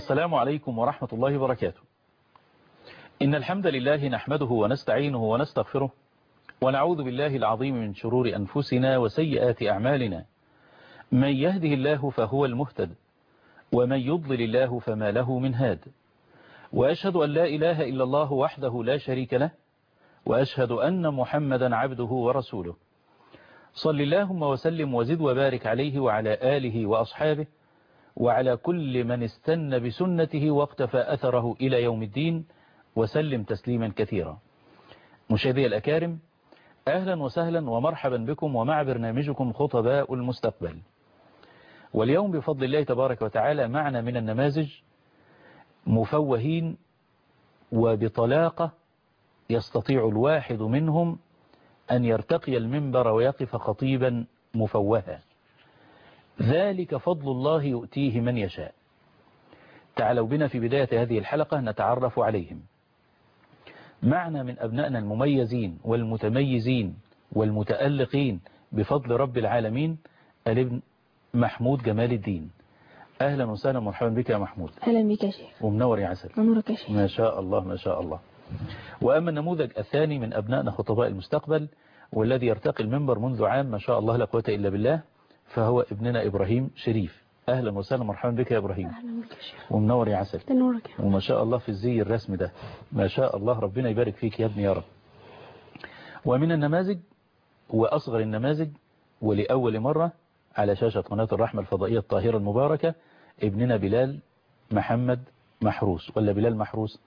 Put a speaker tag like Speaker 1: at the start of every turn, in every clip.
Speaker 1: السلام عليكم ورحمة الله وبركاته. إن الحمد لله نحمده ونستعينه ونستغفره ونعوذ بالله العظيم من شرور أنفسنا وسيئات أعمالنا. من يهده الله فهو المهتد ومن يضلل الله فما له من هاد. وأشهد أن لا إله إلا الله وحده لا شريك له، وأشهد أن محمدا عبده ورسوله. صل اللهم وسلم وزد وبارك عليه وعلى آله وأصحابه وعلى كل من استنى بسنته واقتفى أثره إلى يوم الدين، وسلم تسليما كثيرا. مشاهدي الأكارم، أهلا وسهلا ومرحبا بكم ومع برنامجكم خطباء المستقبل. واليوم بفضل الله تبارك وتعالى معنا من النماذج مفوهين وبطلاقة يستطيع الواحد منهم أن يرتقي المنبر ويقف خطيبا مفوها. ذلك فضل الله يؤتيه من يشاء. تعالوا بنا في بداية هذه الحلقة نتعرف عليهم. معنا من أبنائنا المميزين والمتميزين والمتألقين بفضل رب العالمين الابن محمود جمال الدين. أهلا وسهلا مرحبا بك يا محمود.
Speaker 2: أهلا بك يا شيخ.
Speaker 1: ومنور يا عسل.
Speaker 2: منورك يا شيخ.
Speaker 1: ما شاء الله ما شاء الله. وأما النموذج الثاني من أبنائنا خطباء المستقبل والذي يرتقي المنبر منذ عام ما شاء الله لا قوة إلا بالله، فهو ابننا إبراهيم شريف. أهلا وسهلا مرحبا بك يا إبراهيم.
Speaker 2: أهلا بك يا شيخ.
Speaker 1: ومنور يا عسل.
Speaker 2: تنورك يا
Speaker 1: وما شاء الله في الزي الرسم ده، ما شاء الله، ربنا يبارك فيك يا ابني يا رب. ومن النماذج وأصغر النماذج ولأول مرة على شاشة قناة الرحمة الفضائية الطاهرة المباركة ابننا بلال محمد محروس، ولا بلال محروس؟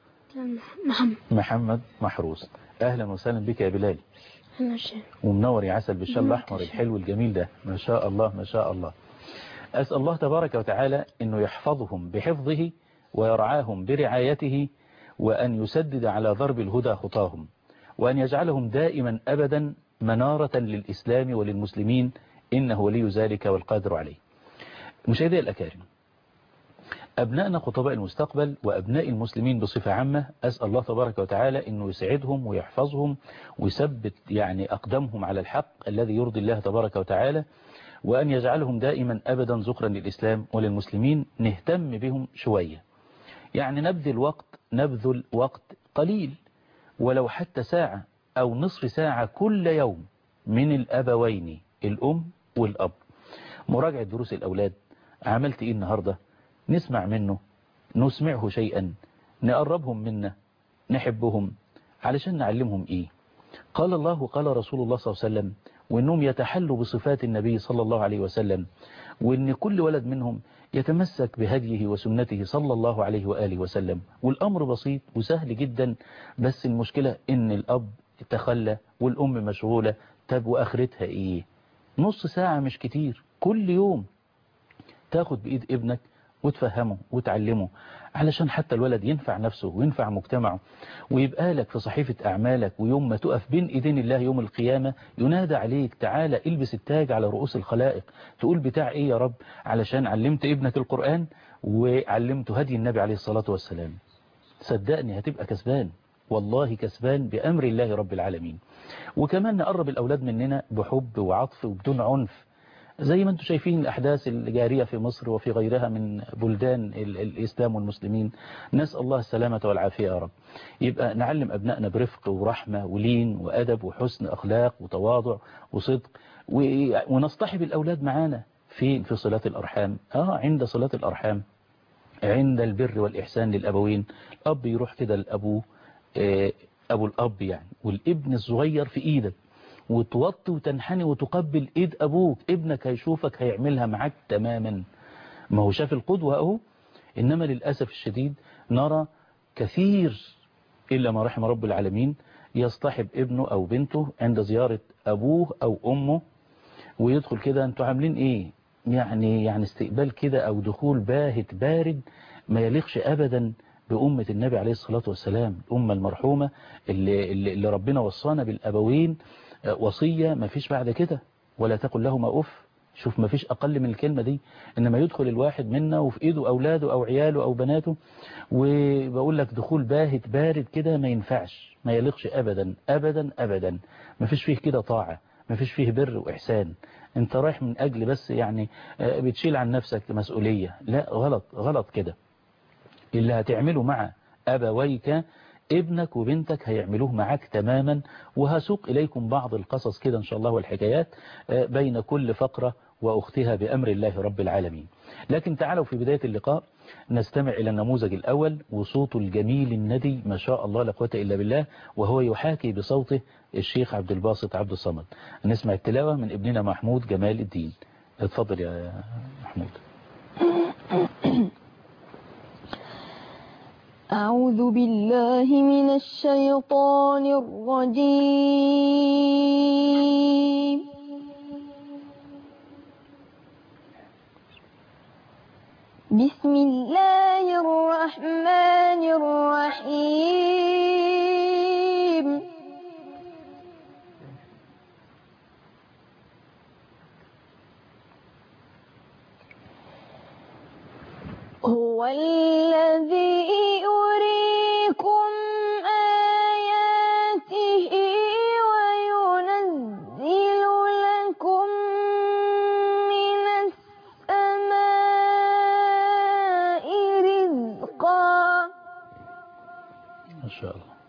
Speaker 1: محمد محروس. أهلا وسهلا بك يا بلال. ومنور يا عسل بالشال الأحمر الحلو الجميل ده، ما شاء الله ما شاء الله. أسأل الله تبارك وتعالى أنه يحفظهم بحفظه ويرعاهم برعايته، وأن يسدد على ضرب الهدى خطاهم، وأن يجعلهم دائما أبدا منارة للإسلام وللمسلمين، إنه ولي ذلك والقادر عليه. مشاهدي الأكارم، أبنائنا خطباء المستقبل وأبناء المسلمين بصفة عامة، أسأل الله تبارك وتعالى أنه يسعدهم ويحفظهم ويثبت أقدامهم على الحق الذي يرضي الله تبارك وتعالى، وأن يجعلهم دائما أبدا ذخرا للإسلام وللمسلمين. نهتم بهم شوية، نبذل وقت قليل ولو حتى ساعة أو نصف ساعة كل يوم من الأبوين الأم والأب. مراجعة دروس الأولاد، عملت إيه النهاردة، نسمع منه، نسمعه شيئا، نقربهم منا، نحبهم علشان نعلمهم إيه قال الله وقال رسول الله صلى الله عليه وسلم، وإنهم يتحلوا بصفات النبي صلى الله عليه وسلم، وإن كل ولد منهم يتمسك بهديه وسنته صلى الله عليه وآله وسلم. والأمر بسيط وسهل جدا، بس المشكلة إن الأب تخلى والأم مشغولة. طب وآخرتها إيه؟ نص ساعة مش كتير كل يوم تاخد بإيد ابنك وتفهمه وتعلمه، علشان حتى الولد ينفع نفسه وينفع مجتمعه، ويبقى لك في صحيفة أعمالك، ويوم ما تقف بين إيدين الله يوم القيامة ينادى عليك تعالى البس التاج على رؤوس الخلائق، تقول بتاع إيه يا رب؟ علشان علمت ابنك القرآن وعلمته هدي النبي عليه الصلاة والسلام. صدقني هتبقى كسبان، والله كسبان بأمر الله رب العالمين. وكمان نقرب الأولاد مننا بحب وعطف وبدون عنف، زي ما انتم شايفين الأحداث الجارية في مصر وفي غيرها من بلدان الإسلام والمسلمين. نسأل الله السلامة والعافية يا رب. يبقى نعلم أبنائنا برفق ورحمة ولين وأدب وحسن أخلاق وتواضع وصدق، ونصطحب الأولاد معانا في صلات الأرحام. عند صلات الأرحام، عند البر والإحسان للأبوين، الأب يروح كده لأبوه، أبو الأب يعني، والابن الصغير في إيدك، وتوطي وتنحني وتقبل ايد ابوك. ابنك هيشوفك هيعملها معاك تماما، ما هو شاف القدوة اهو. انما للأسف الشديد نرى كثير إلا ما رحم رب العالمين يصطحب ابنه او بنته عند زيارة ابوه او امه، ويدخل كده انتوا عاملين ايه، يعني استقبال كده او دخول باهت بارد ما يليقش ابدا بأمة النبي عليه الصلاة والسلام، الأمة المرحومة اللي ربنا وصانا بالأبوين وصية ما فيش بعد كده، ولا تقل لهما أف. شوف ما فيش أقل من الكلمة دي. إنما يدخل الواحد منا وفي إيده أولاده أو عياله أو بناته، وبقول لك دخول باهت بارد كده ما ينفعش، ما يليقش أبدا أبدا أبدا. ما فيش فيه كده طاعة، ما فيش فيه بر وإحسان. انت رايح من أجل بس بتشيل عن نفسك مسؤولية. لا، غلط غلط كده. اللي هتعمله مع أبويك ابنك وبنتك هيعملوه معك تماما. وهسوق إليكم بعض القصص كده إن شاء الله والحكايات بين كل فقرة وأختها بأمر الله رب العالمين. لكن تعالوا في بداية اللقاء نستمع إلى النموذج الأول، وصوته الجميل الندي ما شاء الله لا قوة إلا بالله، وهو يحاكي بصوته الشيخ عبد الباسط عبد الصمد. نسمع التلاوة من ابننا محمود جمال الدين. اتفضل يا محمود.
Speaker 2: أعوذ بالله من الشيطان الرجيم. بسم الله الرحمن الرحيم. هو الذي يريكم آياته وينزل لكم من السماء رزقا.
Speaker 1: ما شاء الله.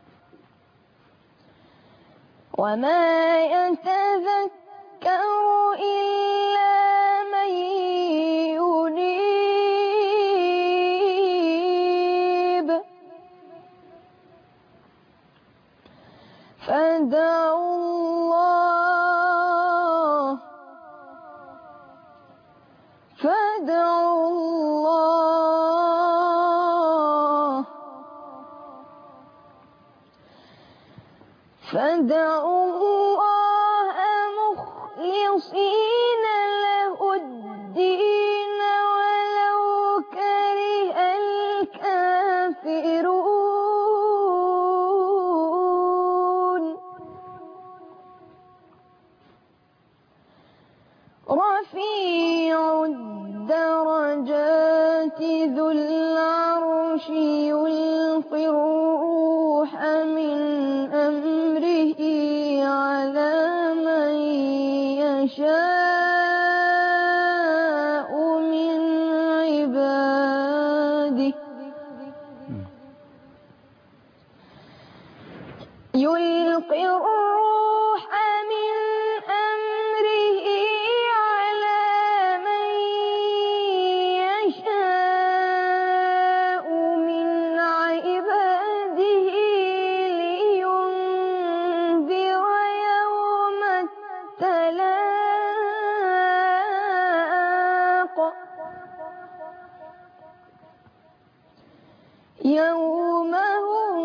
Speaker 2: وما يتذكر إلا من ينيب. فادعوا الله مخلصين له الدين ولو كره الكافرون. رفيع الدرجات ذو العرش يلقي الروح من أمره على من يشاء من عباده. يلقي الروح من أمره على من يشاء من عباده لينذر يوم التلاق. يوم هم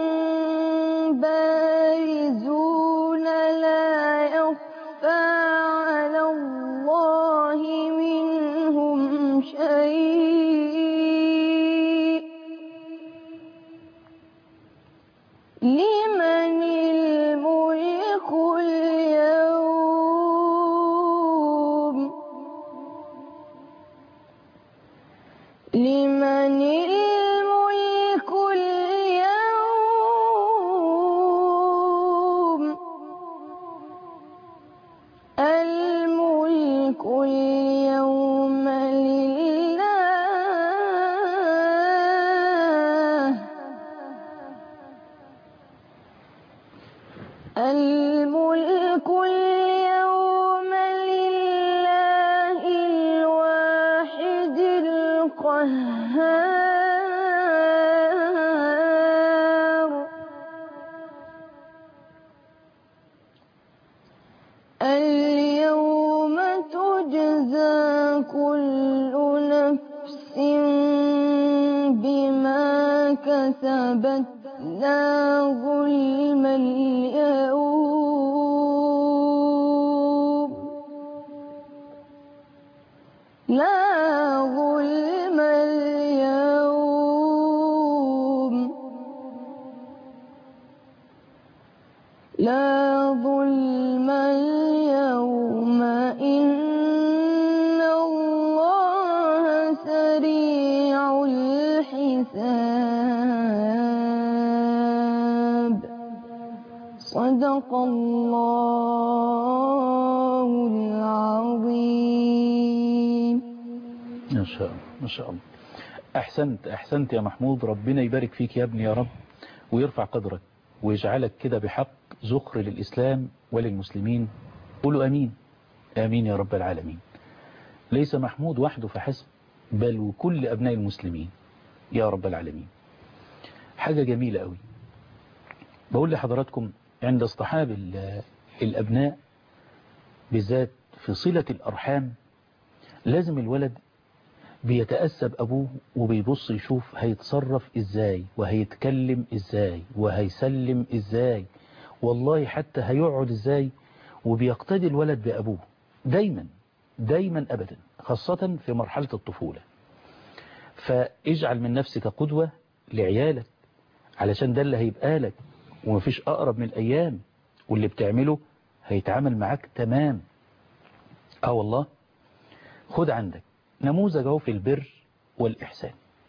Speaker 2: بارزون لا يخفى على الله منهم شيء. لمن الملك اليوم. لمن الملك اليوم. الملك اليوم لله. الملك اليوم لله الواحد القهار. اليوم تجزى كل نفس بما كسبت لا ظلم اليوم. لا ظلم اليوم. لا ظلم اليوم إن الله سريع الحساب. صدق الله العظيم.
Speaker 1: ما شاء الله ما شاء الله. أحسنت يا محمود، ربنا يبارك فيك يا ابني يا رب، ويرفع قدرك ويجعلك كده بحق ذخر للإسلام وللمسلمين. قولوا أمين. آمين يا رب العالمين. ليس محمود وحده فحسب، بل وكل أبناء المسلمين يا رب العالمين. حاجة جميلة قوي. بقول لحضراتكم عند اصطحاب الأبناء بالذات في صلة الأرحام لازم الولد بيتأسب أبوه وبيبص يشوف هيتصرف إزاي وهيتكلم إزاي وهيسلم إزاي، والله حتى هيقعد إزاي، وبيقتدي الولد بأبوه دايما أبدا، خاصة في مرحلة الطفولة. فاجعل من نفسك قدوة لعيالك، علشان ده اللي هيبقى لك، ومفيش أقرب من الأيام واللي بتعمله هيتعامل معاك تمام. والله خد عندك نموذج اهو في البر والإحسان.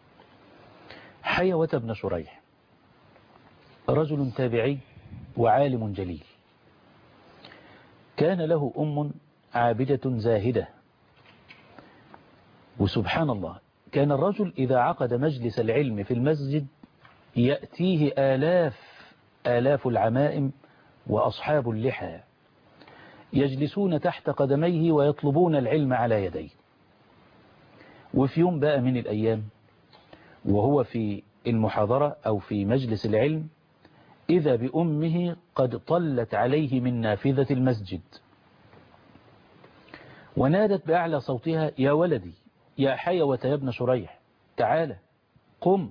Speaker 1: حيوة بن شريح رجل تابعي وعالم جليل، كان له أم عابدة زاهدة، وسبحان الله كان الرجل إذا عقد مجلس العلم في المسجد يأتيه آلاف العمائم وأصحاب اللحى يجلسون تحت قدميه ويطلبون العلم على يديه. وفي يوم بقى من الأيام وهو في المحاضرة أو في مجلس العلم إذا بأمه قد طلت عليه من نافذة المسجد ونادت بأعلى صوتها: يا ولدي، يا حيوة يا ابن شريح، تعال قم.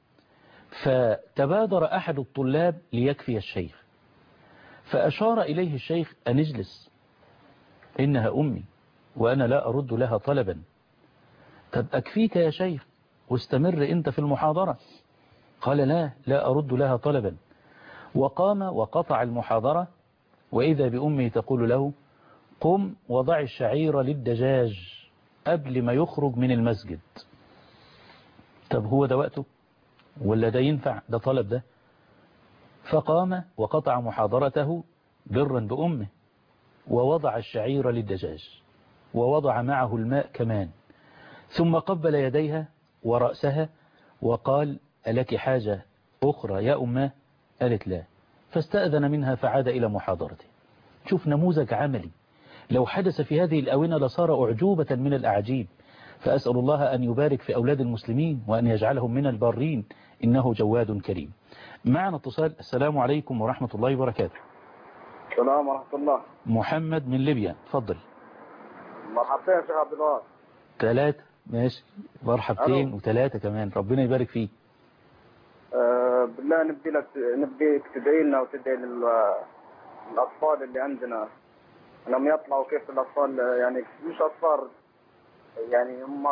Speaker 1: فتبادر أحد الطلاب ليكفي الشيخ، فأشار إليه الشيخ أن اجلس، إنها أمي وأنا لا أرد لها طلبا. طب أكفيك يا شيخ واستمر أنت في المحاضرة. قال لا أرد لها طلبا. وقام وقطع المحاضرة، وإذا بأمه تقول له: قم وضع الشعير للدجاج قبل ما يخرج من المسجد. طب هو ده وقته ولا ده ينفع؟ ده طلب ده. فقام وقطع محاضرته برا بأمه ووضع الشعير للدجاج ووضع معه الماء كمان، ثم قبل يديها ورأسها وقال: ألك حاجة أخرى يا أماه؟ قالت لا. فاستأذن منها فعاد إلى محاضرته. شوف نموذج عملي لو حدث في هذه الآونة لصار أعجوبة من الأعجيب. فأسأل الله أن يبارك في أولاد المسلمين وأن يجعلهم من البارين، إنه جواد كريم. معنا اتصال. السلام عليكم ورحمة الله وبركاته.
Speaker 3: السلام ورحمة الله.
Speaker 1: محمد من ليبيا، تفضل.
Speaker 3: مرحبتين يا شيخ عبد الوهاب.
Speaker 1: 3 ماشي، مرحبتين و3 كمان، ربنا يبارك فيك.
Speaker 3: بالله نبيك تدعي لنا وتدعي للأطفال اللي عندنا انهم يطلعوا كيف الأطفال، يعني مش أطفال، يعني هم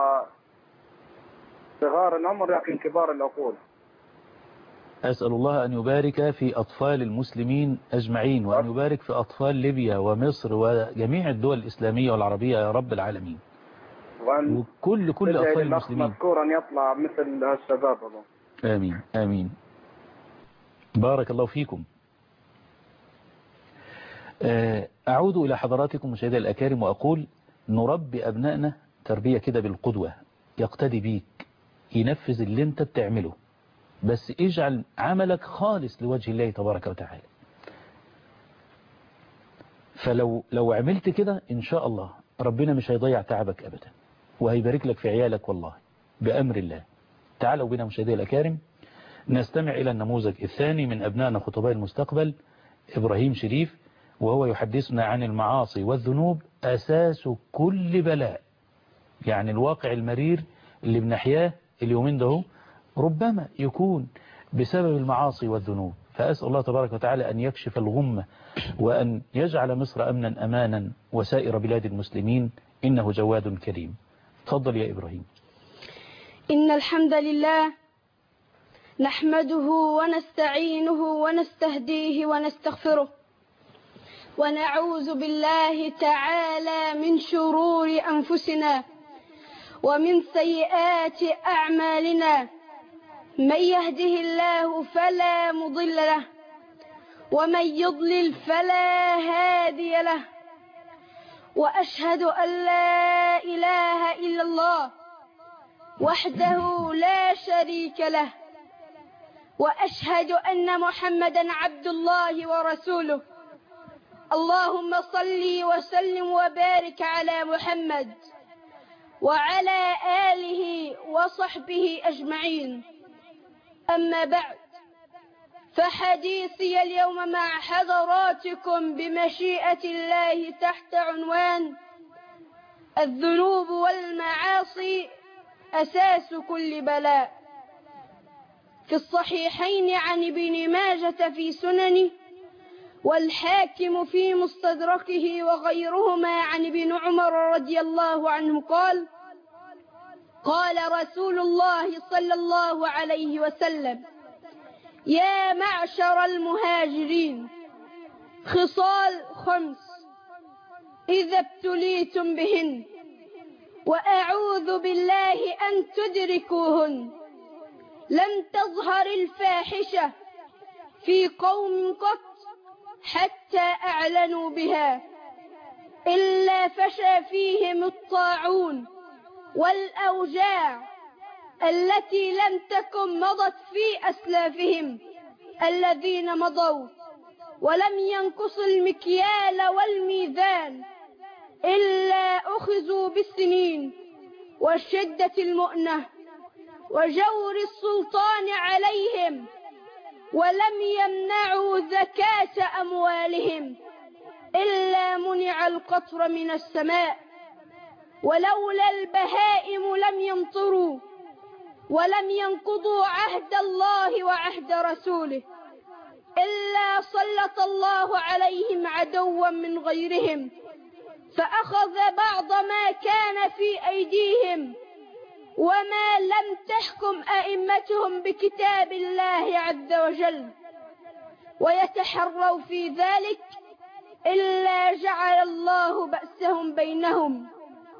Speaker 3: صغار العمر لكن كبار العقول.
Speaker 1: أسأل الله أن يبارك في أطفال المسلمين أجمعين، وأن يبارك في أطفال ليبيا ومصر وجميع الدول الإسلامية والعربية يا رب العالمين، وكل أطفال المسلمين.
Speaker 3: مذكورا يطلع مثل الشباب.
Speaker 1: آمين آمين. بارك الله فيكم. أعود إلى حضراتكم مشاهدي الأكارم وأقول: نربي أبنائنا تربية كده بالقدوة، يقتدي بيك، ينفذ اللي انت بتعمله، بس اجعل عملك خالص لوجه الله تبارك وتعالى. فلو عملت كده إن شاء الله ربنا مش هيضيع تعبك أبدا، وهيبارك لك في عيالك والله بأمر الله. تعالوا بنا مشاهدي الأكارم نستمع إلى النموذج الثاني من أبنائنا خطباء المستقبل، إبراهيم شريف، وهو يحدثنا عن المعاصي والذنوب أساس كل بلاء. يعني الواقع المرير اللي بنحياه اليومين ده ربما يكون بسبب المعاصي والذنوب. فأسأل الله تبارك وتعالى أن يكشف الغمة وأن يجعل مصر أمنا أمانا وسائر بلاد المسلمين، إنه جواد كريم. تفضل يا إبراهيم.
Speaker 4: إن الحمد لله نحمده ونستعينه ونستهديه ونستغفره، ونعوذ بالله تعالى من شرور أنفسنا ومن سيئات أعمالنا. من يهده الله فلا مضل له، ومن يضلل فلا هادي له، وأشهد أن لا إله إلا الله وحده لا شريك له، وأشهد أن محمدا عبد الله ورسوله. اللهم صل وسلم وبارك على محمد وعلى آله وصحبه أجمعين. أما بعد، فحديثي اليوم مع حضراتكم بمشيئة الله تحت عنوان الذنوب والمعاصي أساس كل بلاء. في الصحيحين عن ابن ماجة في سننه، والحاكم في مستدركه وغيرهما عن ابن عمر رضي الله عنه قال: قال رسول الله صلى الله عليه وسلم: يا معشر المهاجرين، خصال 5 إذا ابتليتم بهن وأعوذ بالله أن تدركوهن. لم تظهر الفاحشة في قوم قط حتى أعلنوا بها، إلا فشى فيهم الطاعون والأوجاع التي لم تكن مضت في أسلافهم الذين مضوا، ولم ينقص المكيال والميزان إلا أخذوا بالسنين وشدة المؤنة وجور السلطان عليهم، ولم يمنعوا زكاة أموالهم إلا منع القطر من السماء، ولولا البهائم لم يمطروا، ولم ينقضوا عهد الله وعهد رسوله إلا سلط الله عليهم عدوا من غيرهم فأخذ بعض ما كان في أيديهم، وما لم تحكم أئمتهم بكتاب الله عز وجل ويتحروا في ذلك إلا جعل الله بأسهم بينهم.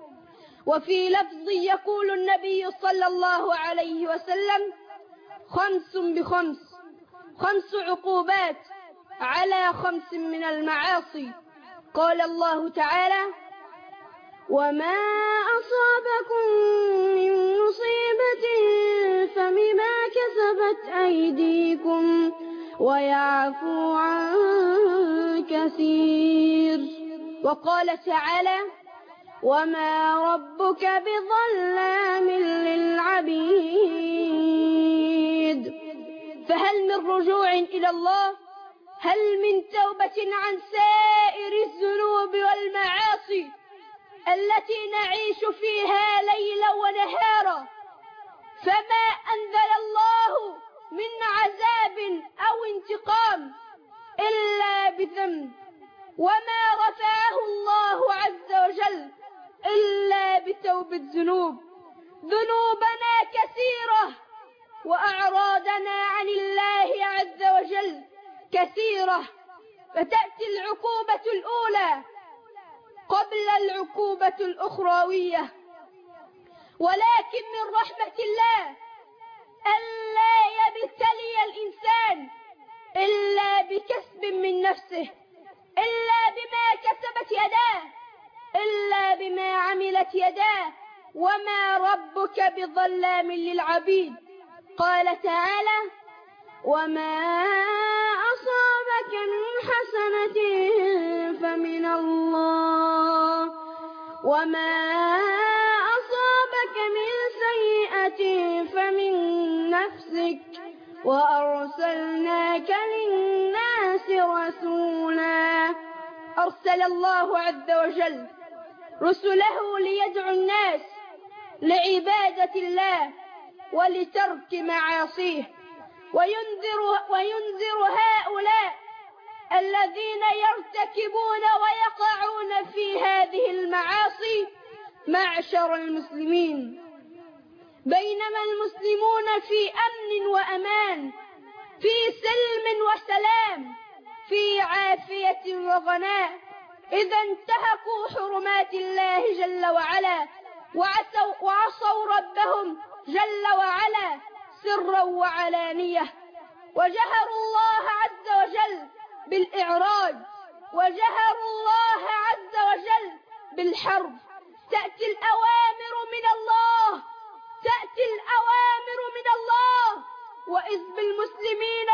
Speaker 4: وفي لفظ يقول النبي صلى الله عليه وسلم: 5 ب5، 5 عقوبات على 5 من المعاصي. قال الله تعالى: وما أصابكم من مصيبة فبما كسبت أيديكم ويعفو عن كثير. وقال تعالى: وما ربك بظلام للعبيد. فهل من رجوع إلى الله؟ هل من توبة عن سائر الذنوب والمعاصي التي نعيش فيها ليلا ونهارا، فما أنزل الله من عذاب أو انتقام إلا بذنب، وما رفعه الله عز وجل إلا بتوبة ذنوب. ذنوبنا كثيرة وأعراضنا عن الله عز وجل كثيرة، فتأتي العقوبة الأولى قبل العقوبة الأخروية. ولكن من رحمة الله ألا يبتلي الإنسان إلا بكسب من نفسه، إلا بما كسبت يداه، إلا بما عملت يداه، وما ربك بظلام للعبيد. قال تعالى: وما أصابك من حسنة فمن الله، وما أصابك من سيئة فمن نفسك، وأرسلناك للناس رسولا. أرسل الله عز وجل رسله ليدعو الناس لعبادة الله ولترك معاصيه، وينذر هؤلاء الذين يرتكبون ويقعون في هذه المعاصي معشر المسلمين. بينما المسلمون في أمن وأمان، في سلم وسلام، في عافية وغناء، إذا انتهكوا حرمات الله جل وعلا وعصوا ربهم جل وعلا سرا وعلانية، وجهروا الله عز وجل بالإعراض، وجهروا الله عز وجل بالحرب. تأتي الأوامر من الله، تأتي تأتي الأوامر من الله، وإذ بالمسلمين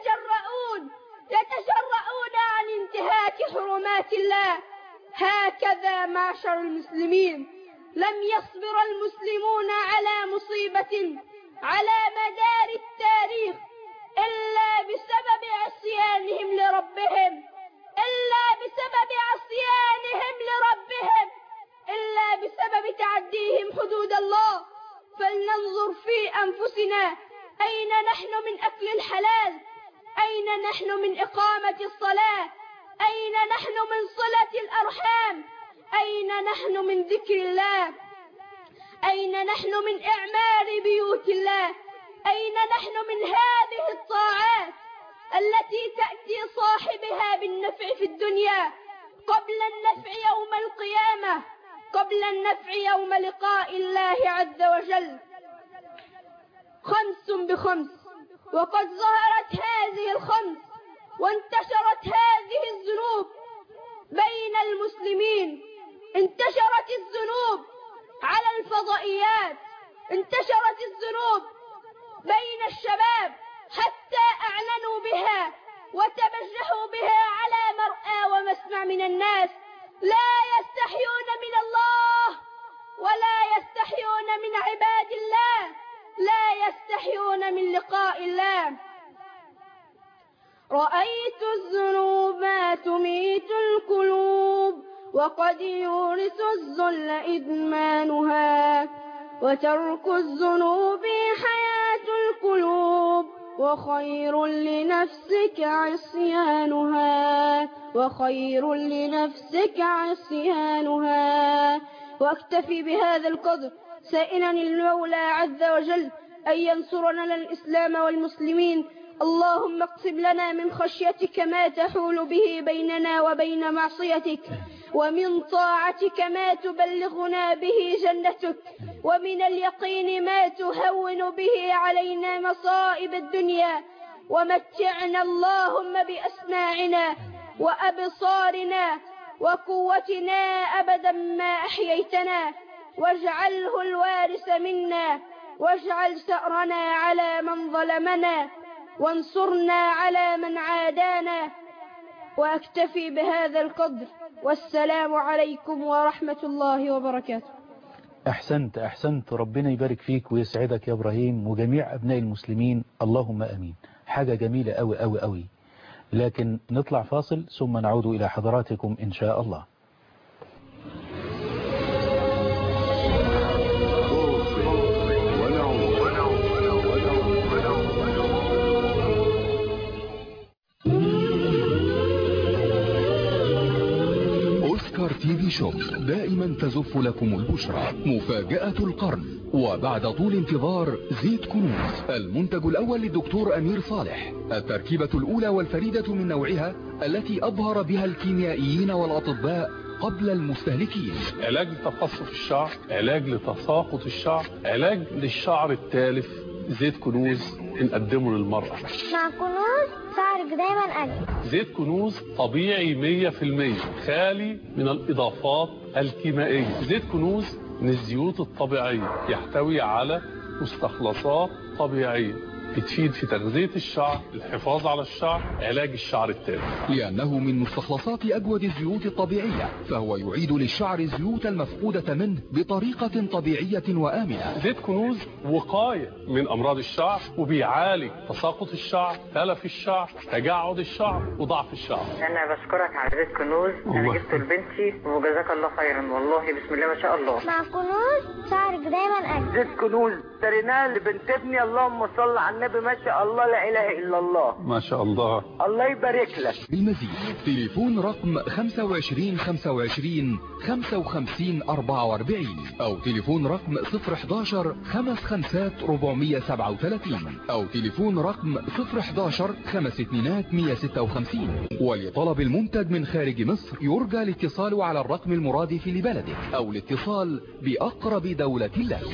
Speaker 4: يتجرؤون عن انتهاك حرمات الله. هكذا معشر المسلمين لم يصبر المسلمون على مصيبة على مدار التاريخ إلا بسبب عصيانهم لربهم، إلا بسبب تعديهم حدود الله. فلننظر في أنفسنا، أين نحن من أكل الحلال؟ أين نحن من إقامة الصلاة؟ أين نحن من صلة الأرحام؟ أين نحن من ذكر الله؟ أين نحن من إعمار بيوت الله؟ أين نحن من هذه الطاعات التي تأتي صاحبها بالنفع في الدنيا قبل النفع يوم القيامة، قبل النفع يوم لقاء الله عز وجل؟ 5 بخمس، وقد ظهرت هذه الخمس وانتشرت هذه الذنوب بين المسلمين. انتشرت الذنوب على الفضائيات، انتشرت الذنوب بين الشباب حتى أعلنوا بها وتبجحوا بها على مرأى ومسمع من الناس. لا يستحيون من الله ولا يستحيون من عباد الله، لا يستحيون من لقاء الله. رأيت الذنوب تميت القلوب، وقد يورث الذل إدمانها، وترك الذنوب حياة القلوب، وخير لنفسك عصيانها، وخير لنفسك عصيانها. واكتفي بهذا القدر سائلا المولى عز وجل أن ينصرنا الإسلام والمسلمين. اللهم اقسم لنا من خشيتك ما تحول به بيننا وبين معصيتك، ومن طاعتك ما تبلغنا به جنتك، ومن اليقين ما تهون به علينا مصائب الدنيا. ومتعنا اللهم بأسماعنا وأبصارنا وقوتنا أبدا ما أحييتنا، واجعله الوارث منا، واجعل ثأرنا على من ظلمنا، وانصرنا على من عادانا. وأكتفي بهذا القدر، والسلام عليكم ورحمة الله وبركاته.
Speaker 1: أحسنت، ربنا يبارك فيك ويسعدك يا إبراهيم وجميع أبناء المسلمين، اللهم أمين. حاجة جميلة أوي أوي أوي. لكن نطلع فاصل ثم نعود إلى حضراتكم إن شاء الله.
Speaker 5: تي في شوب دائما تزف لكم البشرى مفاجأة القرن. وبعد طول انتظار زيت كنوز، المنتج الأول للدكتور أمير صالح، التركيبة الأولى والفريدة من نوعها التي أبهر بها الكيميائيين والأطباء قبل المستهلكين.
Speaker 6: علاج لتقصف الشعر، علاج لتساقط الشعر، علاج للشعر التالف. زيت كنوز نقدمه للمرأة.
Speaker 2: مع كنوز شعرك دايما أجمل.
Speaker 6: زيت كنوز طبيعي 100%، خالي من الإضافات الكيميائية. زيت كنوز من الزيوت الطبيعية، يحتوي على مستخلصات طبيعية بتفيد في تغذية الشعر، الحفاظ على الشعر، علاج الشعر التالف.
Speaker 5: لأنه من مستخلصات أجود الزيوت الطبيعية، فهو يعيد للشعر الزيوت المفقودة منه بطريقة طبيعية وآمنة.
Speaker 6: زيت كنوز وقاية من أمراض الشعر، وبيعالج تساقط الشعر، تلف الشعر، تجعد الشعر، وضعف الشعر.
Speaker 7: أنا بشكرك على زيت كنوز، أنا جبته لبنتي وجزاك الله خيرا، والله بسم الله ما شاء الله.
Speaker 2: مع كنوز شعرك دايما أجمل.
Speaker 7: زيت كنوز اشتريناه لبنت ابني، اللهم صل على النبي، ما شاء الله لا اله الا الله،
Speaker 6: ما شاء الله،
Speaker 7: الله يبارك لك.
Speaker 5: بالمزيد تليفون رقم 25 25 55 44 او تليفون رقم 011 55 437 او تليفون رقم 011 52 156. ولطلب المنتج من خارج مصر يرجى الاتصال على الرقم المرادف لبلدك او الاتصال بأقرب دولة لك.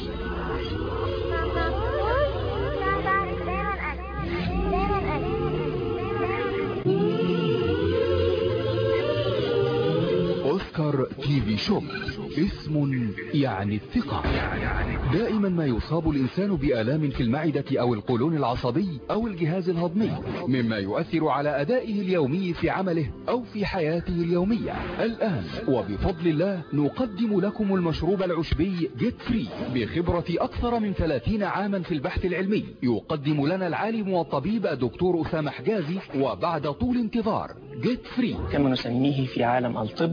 Speaker 5: أوسكار تي في شوب، اسم يعني الثقة. دائما ما يصاب الإنسان بآلام في المعدة أو القولون العصبي أو الجهاز الهضمي، مما يؤثر على أدائه اليومي في عمله أو في حياته اليومية. الآن وبفضل الله نقدم لكم المشروب العشبي جيت فري بخبرة أكثر من 30 عاما في البحث العلمي. يقدم لنا العالم والطبيب الدكتور أسامة حجازي، وبعد طول انتظار جيت فري
Speaker 8: كما نسميه في عالم الطب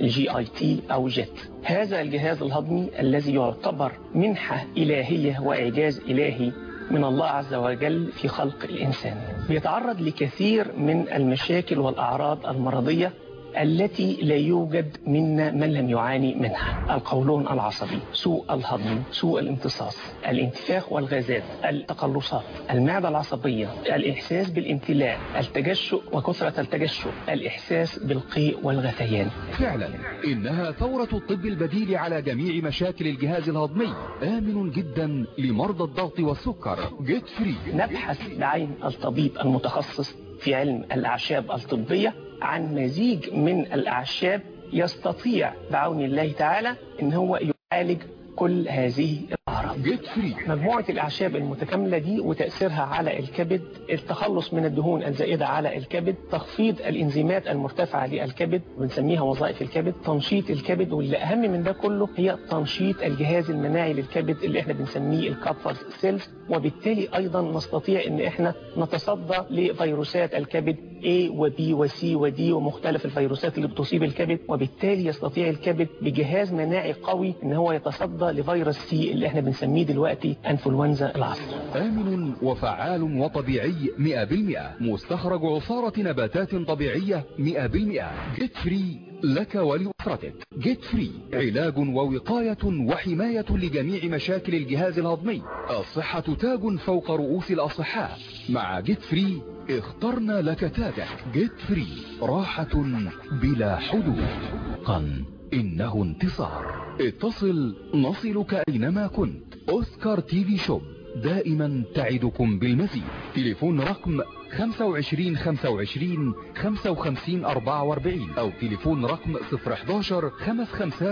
Speaker 8: GIT أو جيت. هذا الجهاز الهضمي الذي يعتبر منحة إلهية وإعجاز إلهي من الله عز وجل في خلق الإنسان، بيتعرض لكثير من المشاكل والأعراض المرضية التي لا يوجد منا من لم يعاني منها: القولون العصبي، سوء الهضم، سوء الامتصاص، الانتفاخ والغازات، التقلصات، المعدة العصبية، الإحساس بالامتلاء، التجشؤ وكثرة التجشؤ، الإحساس بالقيء والغثيان.
Speaker 5: فعلا إنها ثورة الطب البديل على جميع مشاكل الجهاز الهضمي، آمن جدا لمرضى الضغط والسكر. جيت فري. نبحث
Speaker 8: بعين الطبيب المتخصص في علم الأعشاب الطبية عن مزيج من الأعشاب يستطيع بعون الله تعالى إن هو يعالج كل هذه الأعراض. مجموعة الأعشاب المتكاملة دي وتأثيرها على الكبد، التخلص من الدهون الزائدة على الكبد، تخفيض الإنزيمات المرتفعة للكبد بنسميها وظائف الكبد، تنشيط الكبد، واللي أهم من ده كله هي تنشيط الجهاز المناعي للكبد اللي احنا بنسميه الكابفرز سيلز، وبالتالي أيضا نستطيع إن احنا نتصدى لفيروسات الكبد A و B و C و D ومختلف الفيروسات اللي بتصيب الكبد، وبالتالي يستطيع الكبد بجهاز مناعي قوي إن هو يتصدى لفيروس سي اللي احنا بنسميه دلوقتي انفلونزا العصر.
Speaker 5: آمن وفعال وطبيعي 100%، مستخرج عصارة نباتات طبيعية 100%. جيت فري لك ولأسرتك. جيت فري علاج ووقاية وحماية لجميع مشاكل الجهاز الهضمي. الصحة تاج فوق رؤوس الأصحاء. مع جيت فري اخترنا لك تاجك. جيت فري راحة بلا حدود. إنه انتصار. اتصل نصلك أينما كنت. أوسكار تي في شوب دائما تعدكم بالمزيد. تليفون رقم 25 25 55 44 أو تليفون رقم 011 55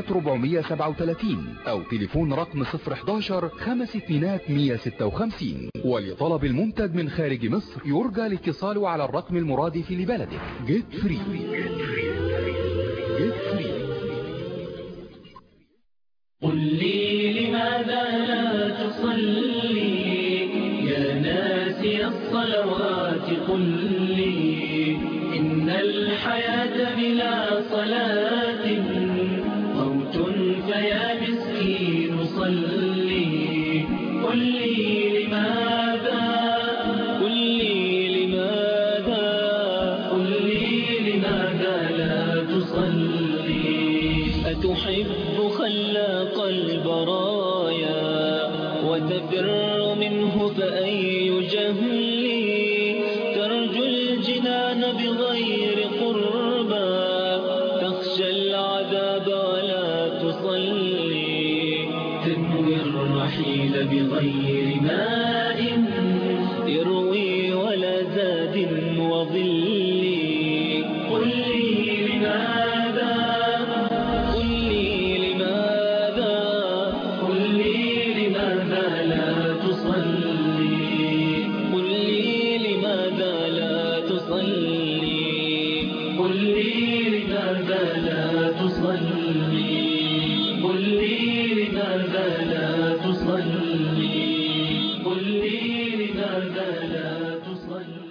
Speaker 5: 437 أو تليفون رقم 011 52 156. ولطلب المنتج من خارج مصر يرجى الاتصال على الرقم المرادف لبلدك. جيت فري. جيت فري.
Speaker 9: قل لي لماذا لا تصلي يا ناسي الصلوات؟ قل لي إن الحياة بلا صلاة موت، فيا مسكين صلي. قل لي لماذا، قل لي لماذا، قل لي لماذا لا تصلي؟ أتحب خلاق البرايا وتفر منه فأي جهل؟ ترجو الجنان بغير قربى، تخشى العذاب ولا تصلي. تنوي الرحيل بغير ماء يروي ولا زاد وظل. قل لي لماذا، قل لي لماذا، قل لي لماذا لا تصلي؟ قل لي لماذا لا تصلي؟ قل لي لماذا لا تصلي؟ قل لي لماذا لا تصلي؟ قل لي لماذا لا تصلي؟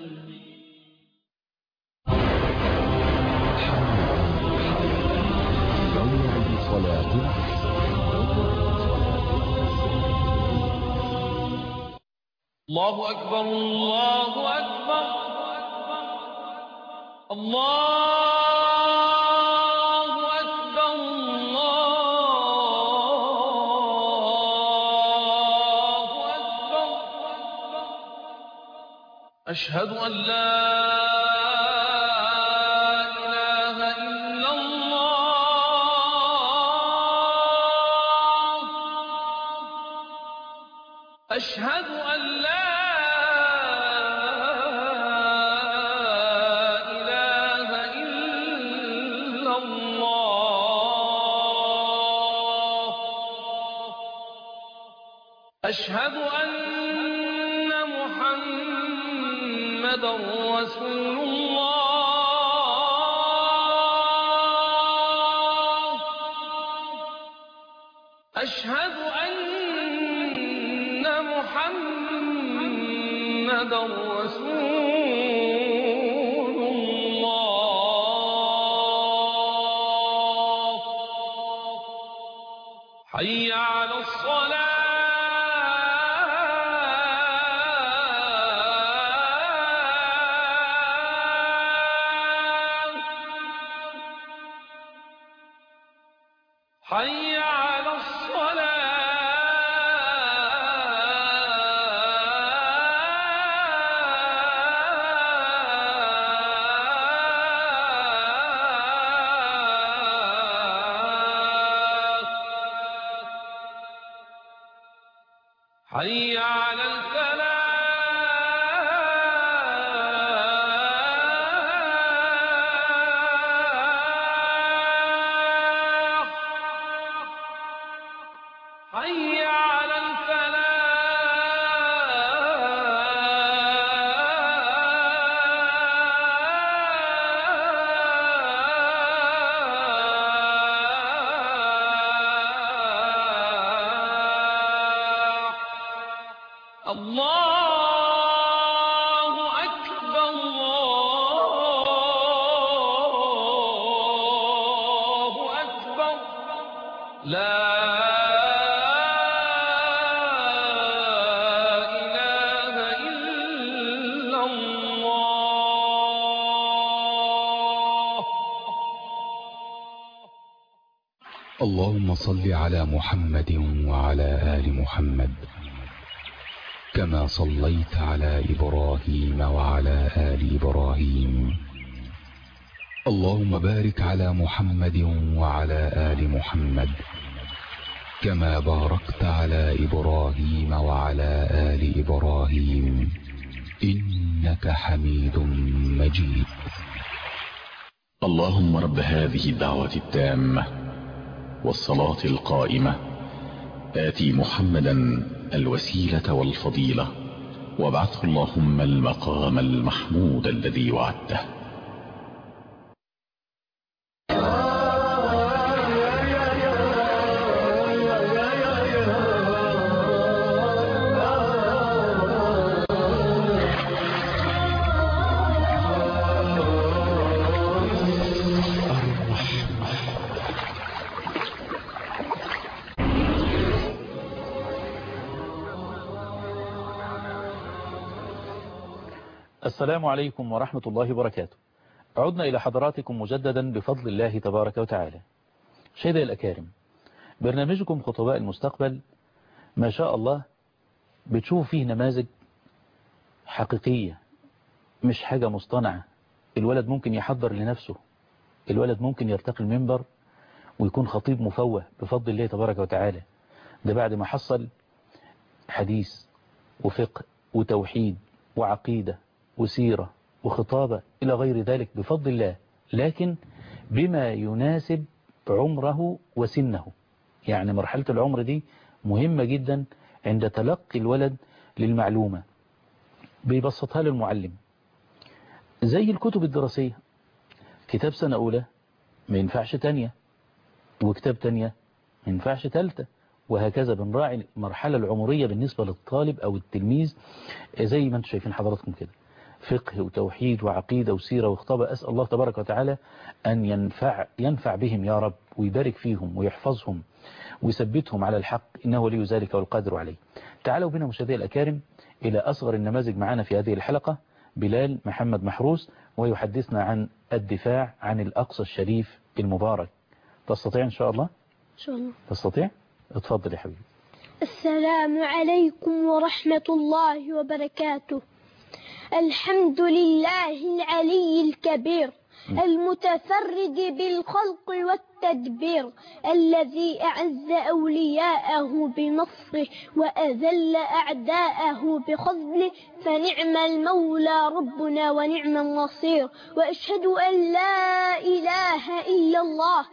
Speaker 10: الله أكبر الله أكبر الله أكبر الله أكبر. أشهد أن لا إله إلا الله. أشهد أن لا إله إلا الله. أشهد أن محمدا رسول الله. أشهد أن محمدا رسول الله. حي على الصلاة. حي على الصلاة. حي على الفلاح. حي على الفلاح. الله أكبر الله أكبر. لا إله إلا الله.
Speaker 5: اللهم صل على محمد وعلى آل محمد كما صليت على إبراهيم وعلى آل إبراهيم. اللهم بارك على محمد وعلى آل محمد كما باركت على إبراهيم وعلى آل إبراهيم إنك حميد مجيد.
Speaker 11: اللهم رب هذه الدعوة التامة والصلاة القائمة آتي محمدا الوسيلة والفضيلة وابعثه اللهم المقام المحمود الذي وعدته.
Speaker 1: السلام عليكم ورحمة الله وبركاته. عدنا إلى حضراتكم مجددا بفضل الله تبارك وتعالى. شهداء الأكارم، برنامجكم خطباء المستقبل ما شاء الله بتشوف فيه نماذج حقيقية، مش حاجة مصطنعة. الولد ممكن يحضر لنفسه، الولد ممكن يرتقي المنبر ويكون خطيب مفوه بفضل الله تبارك وتعالى. ده بعد ما حصل حديث وفقه وتوحيد وعقيدة وسيرة وخطابة إلى غير ذلك بفضل الله، لكن بما يناسب عمره وسنه. يعني مرحلة العمر دي مهمة جدا عند تلقي الولد للمعلومة، بيبسطها للمعلم. زي الكتب الدراسية، كتاب سنة أولى ما ينفعش تانية، وكتاب تانية ما ينفعش تالتة، وهكذا. بنراعي المرحلة العمرية بالنسبة للطالب أو التلميذ زي ما انتم شايفين حضراتكم كده، فقه وتوحيد وعقيدة وسيرة وخطابة. أسأل الله تبارك وتعالى أن ينفع بهم يا رب، ويبارك فيهم ويحفظهم ويثبتهم على الحق، إنه ولي ذلك والقادر عليه. تعالوا بنا مشاهدي الأكارم إلى أصغر النماذج معنا في هذه الحلقة، بلال محمد محروس، ويحدثنا عن الدفاع عن الأقصى الشريف المبارك. تستطيع إن شاء الله؟
Speaker 4: إن شاء الله.
Speaker 1: تستطيع؟ اتفضل يا حبيبي.
Speaker 4: السلام عليكم ورحمة الله وبركاته. الحمد لله العلي الكبير المتفرد بالخلق التدبير الذي أعز أولياءه بنصره وأذل أعداءه بخذله، فنعم المولى ربنا ونعم النصير. وأشهد أن لا إله إلا الله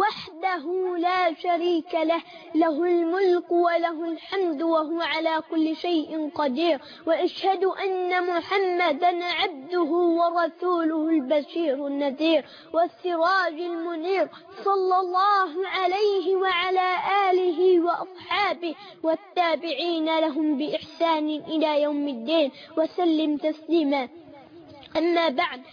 Speaker 4: وحده لا شريك له، له الملك وله الحمد وهو على كل شيء قدير. وأشهد أن محمدا عبده ورسوله البشير النذير والسراج المنير، صلى الله عليه وعلى آله وأصحابه والتابعين لهم بإحسان إلى يوم الدين وسلم تسليما. أما بعد،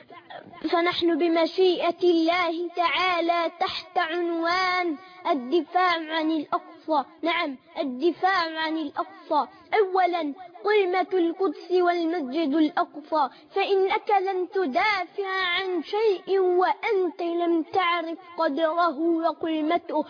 Speaker 4: فنحن بمشيئة الله تعالى تحت عنوان الدفاع عن الأقصى. نعم، الدفاع عن الأقصى. أولا، قمة القدس والمسجد الأقصى، فإنك لن تدافع عن شيء وأنت لم تعرف قدره وقيمته،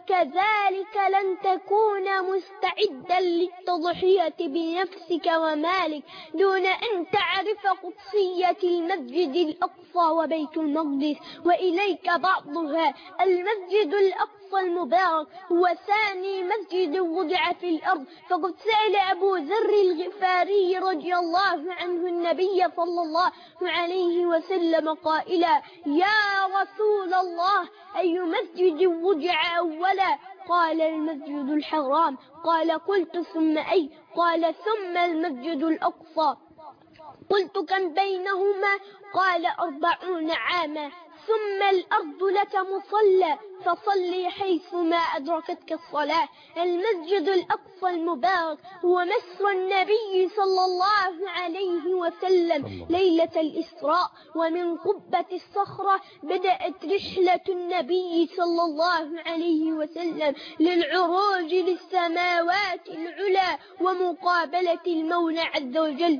Speaker 4: وكذلك لن تكون مستعدا للتضحية بنفسك ومالك دون أن تعرف قدسية المسجد الأقصى وبيت المقدس وإليك بعضها. المسجد الأقصى المبارك هو ثاني مسجد وضع في الأرض، فقد سأل أبو ذر الغفاري رضي الله عنه النبي صلى الله عليه وسلم قائلا: يا رسول الله، أي مسجد وضع أولا؟ قال: المسجد الحرام. قال: قلت ثم أي؟ قال: ثم المسجد الأقصى. قلت: كم بينهما؟ قال: 40 عاما. ثم الأرض لك مصلى، فصلي حيثما أدركتك الصلاة. المسجد الأقصى المبارك هو مسر النبي صلى الله عليه وسلم ليلة الإسراء، ومن قبة الصخرة بدأت رحلة النبي صلى الله عليه وسلم للعروج للسماوات العلى ومقابلة المولى عز وجل.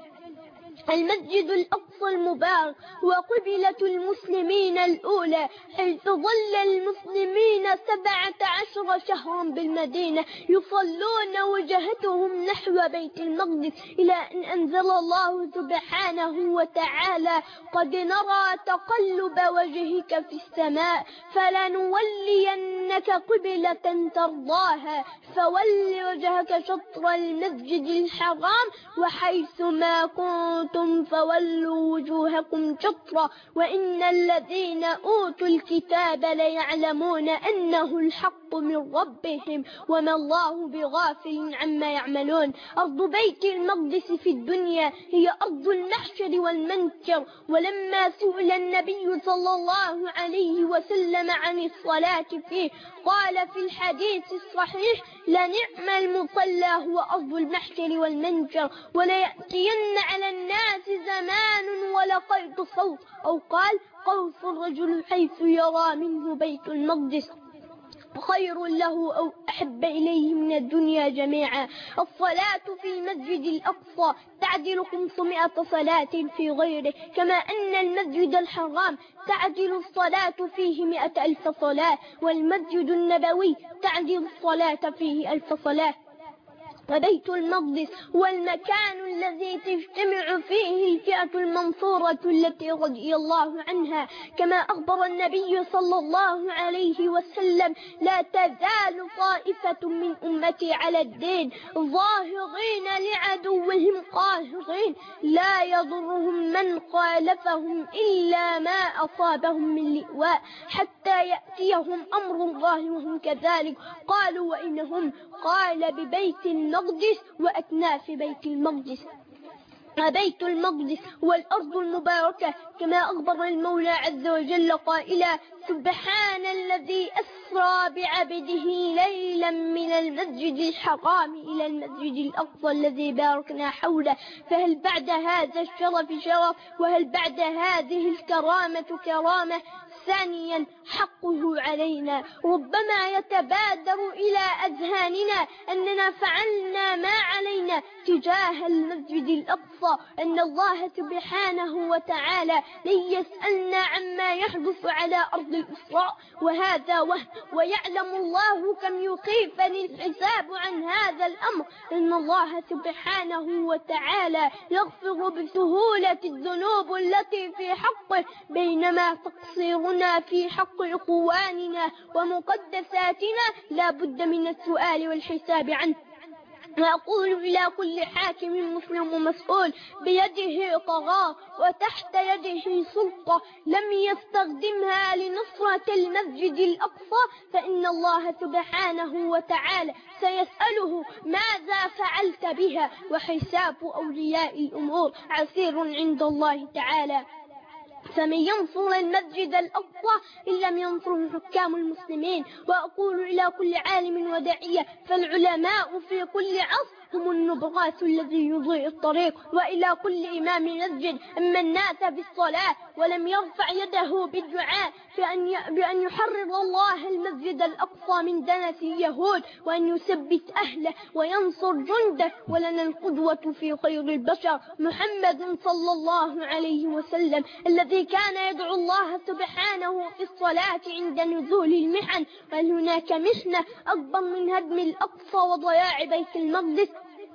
Speaker 4: المسجد الأقصى المبارك وقبلة المسلمين الأولى، حيث ظل المسلمين 17 شهرا بالمدينة يصلون وجهتهم نحو بيت المقدس، إلى أن أنزل الله سبحانه وتعالى: قد نرى تقلب وجهك في السماء فلنولينك قبلة ترضاها فول وجهك شطر المسجد الحرام وحيث ما كنتم فولوا وجوهكم شطرا وإن الذين أوتوا الكتاب ليعلمون أنه الحق من ربهم وما الله بغافل عما يعملون. أرض بيت المقدس في الدنيا هي أرض المحشر والمنكر، ولما سئل النبي صلى الله عليه وسلم عن الصلاة فيه قال في الحديث الصحيح: لنعم المصلى هو أرض المحشر والمنكر، وليأتين على الناس زمان ولقيت صوت، أو قال: قوس الرجل حيث يرى منه بيت المقدس خير له أو أحب إليه من الدنيا جميعا. الصلاة في المسجد الأقصى تعدل 500 صلاة في غيره، كما أن المسجد الحرام تعدل الصلاة فيه 100,000 صلاة، والمسجد النبوي تعدل الصلاة فيه 1000 صلاة. وبيت المقدس هو المكان الذي تجتمع فيه الفئة المنصورة التي رضي الله عنها، كما أخبر النبي صلى الله عليه وسلم: لا تزال طائفة من أمتي على الدين ظاهرين لعدوهم قاهرين لا يضرهم من خالفهم إلا ما أصابهم من لئواء حتى يأتيهم أمر الله وهم كذلك. قالوا: وإنهم؟ قال: ببيت المقدس وأكناف بيت المقدس. بيت المقدس والأرض المباركة، كما أخبر المولى عز وجل قائلا: سبحان الذي أسرى بعبده ليلا من المسجد الحرام إلى المسجد الأقصى الذي باركنا حوله. فهل بعد هذا الشرف شرف؟ وهل بعد هذه الكرامة كرامة؟ ثانيا، حقه علينا. ربما يتبادر إلى أذهاننا أننا فعلنا ما علينا تجاه المسجد الأقصى، أن الله سبحانه وتعالى لن يسألنا عما يحدث على أرض الإسراء، وهذا وهم، ويعلم الله كم يخيفني الحساب عن هذا الأمر، أن الله سبحانه وتعالى يغفر بسهولة الذنوب التي في حقه، بينما تقصيرنا موقعنا في حق إخواننا ومقدساتنا لا بد من السؤال والحساب عنه. وأقول إلى كل حاكم مسلم ومسؤول بيده طغاة وتحت يده سلطة لم يستخدمها لنصرة المسجد الأقصى فإن الله سبحانه وتعالى سيسأله ماذا فعلت بها، وحساب أولياء الأمور عسير عند الله تعالى. فمن ينصر المسجد الأقصى إن لم ينصره حكام المسلمين. وأقول إلى كل عالم وداعية فالعلماء في كل عصر هم النبغاة الذي يضيء الطريق. وإلى كل إمام مسجد أما الناس بالصلاة ولم يرفع يده بالدعاء بأن يحرر الله المسجد الأقصى من دنس اليهود وأن يثبت أهله وينصر جنده. ولنا القدوة في خير البشر محمد صلى الله عليه وسلم الذي كان يدعو الله سبحانه في الصلاة عند نزول المحن. وهل هناك محنة أكبر من هدم الأقصى وضياع بيت المقدس؟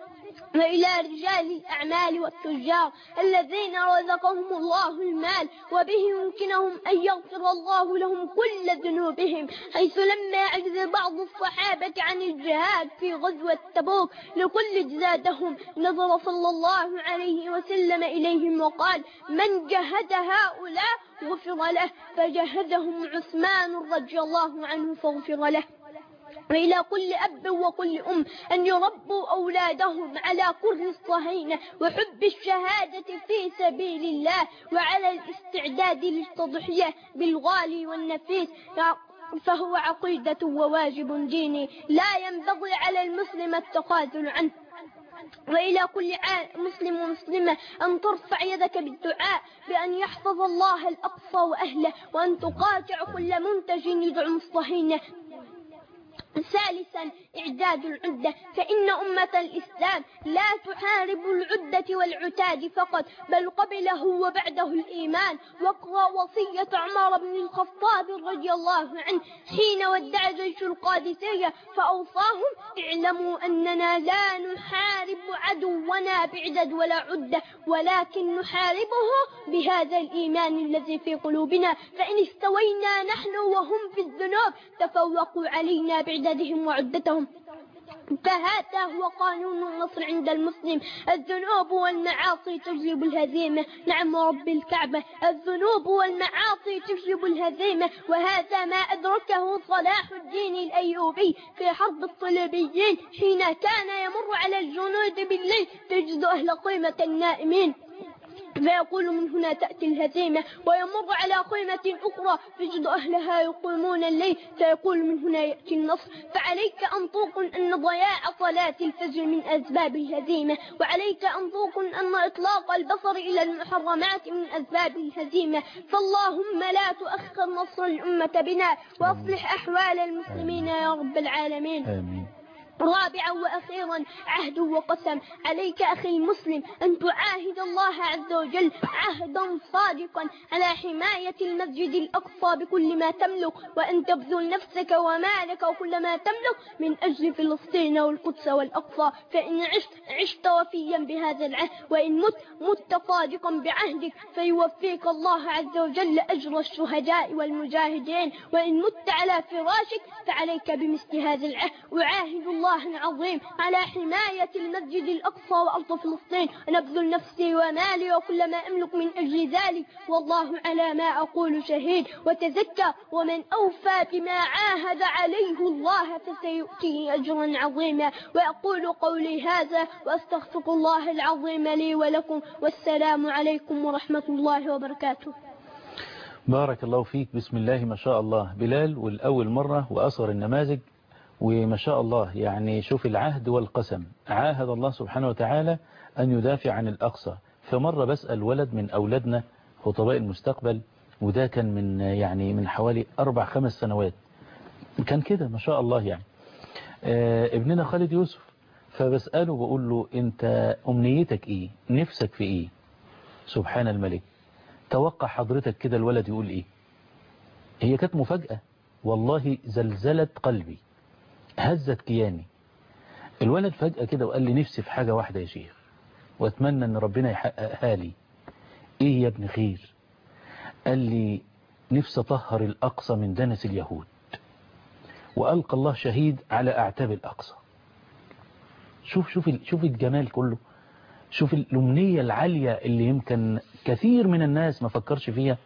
Speaker 4: وإلى رجال الأعمال والتجار الذين رزقهم الله المال وبه يمكنهم أن يغفر الله لهم كل ذنوبهم، حيث لما عجز بعض الصحابة عن الجهاد في غزوة تبوك لكل جزادهم نظر صلى الله عليه وسلم إليهم وقال من جهد هؤلاء غفر له، فجهدهم عثمان رضي الله عنه فغفر له. وإلى كل أب وكل أم أن يربوا أولادهم على كره الصهاينة وحب الشهادة في سبيل الله وعلى الاستعداد للتضحية بالغالي والنفيس، فهو عقيدة وواجب ديني لا ينبغي على المسلم التخاذل عنه. وإلى كل مسلم ومسلمة أن ترفع يدك بالدعاء بأن يحفظ الله الأقصى وأهله وأن تقاطع كل منتج يدعم الصهاينة. ثالثا إعداد العدة، فإن أمة الإسلام لا تحارب العدة والعتاد فقط بل قبله وبعده الإيمان. واقرأ وصية عمر بن الخطاب رضي الله عنه حين ودع جيش القادسية فأوصاهم اعلموا أننا لا نحارب عدونا بعدد ولا عدة ولكن نحاربه بهذا الإيمان الذي في قلوبنا، فإن استوينا نحن وهم في الذنوب تفوقوا علينا بعددهم وعدتهم. فهذا هو قانون النصر عند المسلم. الذنوب والمعاصي تجلب الهزيمة. نعم رب الكعبة، الذنوب والمعاصي تجلب الهزيمة، وهذا ما أدركه صلاح الدين الأيوبي في حرب الصليبيين حين كان يمر على الجنود بالليل تجد أهل قيمة النائمين فيقول من هنا تأتي الهزيمة، ويمر على قيمة أخرى تجد أهلها يقومون الليل فيقول من هنا يأتي النصر. فعليك أن توقن أن ضياع صلاة الفجر من أسباب الهزيمة، وعليك أن توقن أن إطلاق البصر إلى المحرمات من أسباب الهزيمة. فاللهم لا تؤخر نصر الأمة بنا وأصلح أحوال المسلمين يا رب العالمين. آمين. رابعا وأخيرا عهد وقسم. عليك أخي المسلم أن تعاهد الله عز وجل عهدا صادقا على حماية المسجد الأقصى بكل ما تملك، وأن تبذل نفسك ومالك وكل ما تملك من أجل فلسطين والقدس والأقصى. فإن عشت وفيا بهذا العهد، وإن مت صادقا بعهدك فيوفيك الله عز وجل أجر الشهداء والمجاهدين. وإن مت على فراشك فعليك بمثل هذا العهد. أعاهد الله العظيم على حماية المسجد الأقصى وأرض فلسطين، ونبذل نفسي ومالي وكل ما أملك من أجل ذلك، والله على ما أقول شهيد. وتذكر ومن أوفى بما عاهد عليه الله فسيؤتيه أجرا عظيما. وأقول قولي هذا وأستغفر الله العظيم لي ولكم، والسلام عليكم ورحمة الله وبركاته.
Speaker 1: بارك الله فيك. بسم الله ما شاء الله. بلال والأول مرة وأصغر النماذج، وما شاء الله يعني شوف العهد والقسم. عاهد الله سبحانه وتعالى أن يدافع عن الأقصى. فمرة بسأل ولد من أولادنا خطباء المستقبل، وده كان من حوالي 4-5 سنوات، كان كده ما شاء الله يعني ابننا خالد يوسف. فبسأله بقول له أنت أمنيتك إيه؟ نفسك في إيه؟ سبحان الملك. توقع حضرتك كده الولد يقول إيه؟ هي كانت مفاجأة والله، زلزلت قلبي، هزت كياني. الولد فجأة كده وقال لي نفسي في حاجة واحدة يا شيخ، واتمنى ان ربنا يحققها لي. ايه يا ابن خير؟ قال لي نفسي أطهر الأقصى من دنس اليهود، وألقى الله شهيد على أعتاب الأقصى. شوف الجمال كله، شوف الأمنية العالية اللي يمكن كثير من الناس ما فكرش فيها.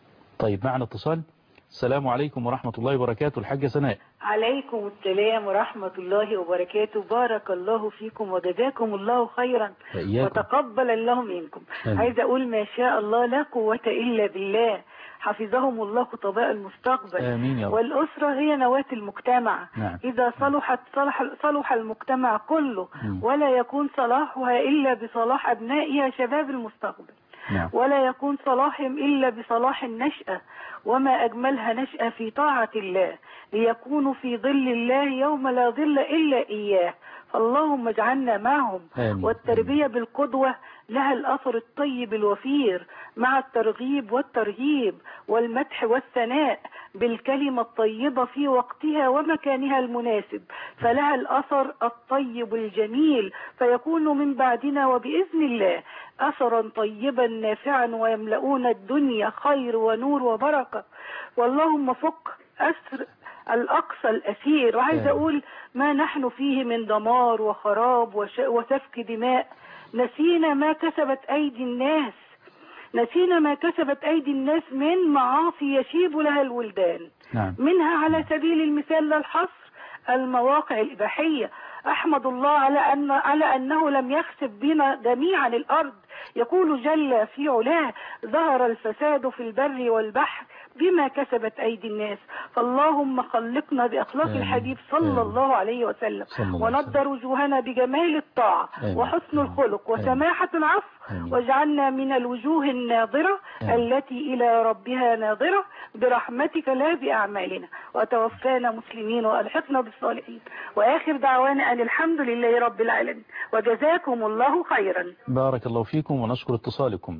Speaker 1: طيب معنا اتصال. السلام عليكم ورحمة الله وبركاته. الحاجة سناء.
Speaker 12: عليكم السلام ورحمة الله وبركاته. بارك الله فيكم وجزاكم الله خيرا وتقبل الله منكم. عايزة أقول ما شاء الله لا قوة إلا بالله، حفظهم الله خطباء المستقبل.
Speaker 1: آمين يا رب.
Speaker 12: والأسرة هي نواة المجتمع.
Speaker 1: نعم.
Speaker 12: إذا صلحت صلح المجتمع كله. ولا يكون صلاحها إلا بصلاح أبنائها شباب المستقبل.
Speaker 1: نعم.
Speaker 12: ولا يكون صلاحهم إلا بصلاح النشأة، وما أجملها نشأة في طاعة الله، ليكونوا في ظل الله يوم لا ظل إلا إياه. فاللهم اجعلنا معهم. والتربية بالقدوة لها الأثر الطيب الوفير، مع الترغيب والترهيب والمدح والثناء بالكلمة الطيبة في وقتها ومكانها المناسب، فلها الأثر الطيب الجميل، فيكون من بعدنا وبإذن الله أثرا طيبا نافعا، ويملؤون الدنيا خير ونور وبركة. واللهم فك أسر الأقصى الأسير. وعايز أقول ما نحن فيه من دمار وخراب وسفك دماء، نسينا ما كسبت أيدي الناس، نسينا ما كسبت أيدي الناس من معاصي يشيب لها الولدان.
Speaker 1: نعم.
Speaker 12: منها على سبيل المثال لا الحصر المواقع الإباحية. أحمد الله على أنه لم يخسف بنا جميعا الأرض. يقول جل في علاه: ظهر الفساد في البر والبحر بما كسبت أيدي الناس. فاللهم خلقنا بأخلاق الحبيب صلى الله عليه وسلم، ونضر وجوهنا بجمال الطاعة وحسن الخلق وسماحة العفو، واجعلنا من الوجوه الناظرة التي إلى ربها ناظرة برحمتك لا بأعمالنا، وتوفانا مسلمين وألحقنا بالصالحين. وآخر دعوانا أن الحمد لله رب العالمين، وجزاكم الله خيرا.
Speaker 1: بارك الله فيكم ونشكر اتصالكم.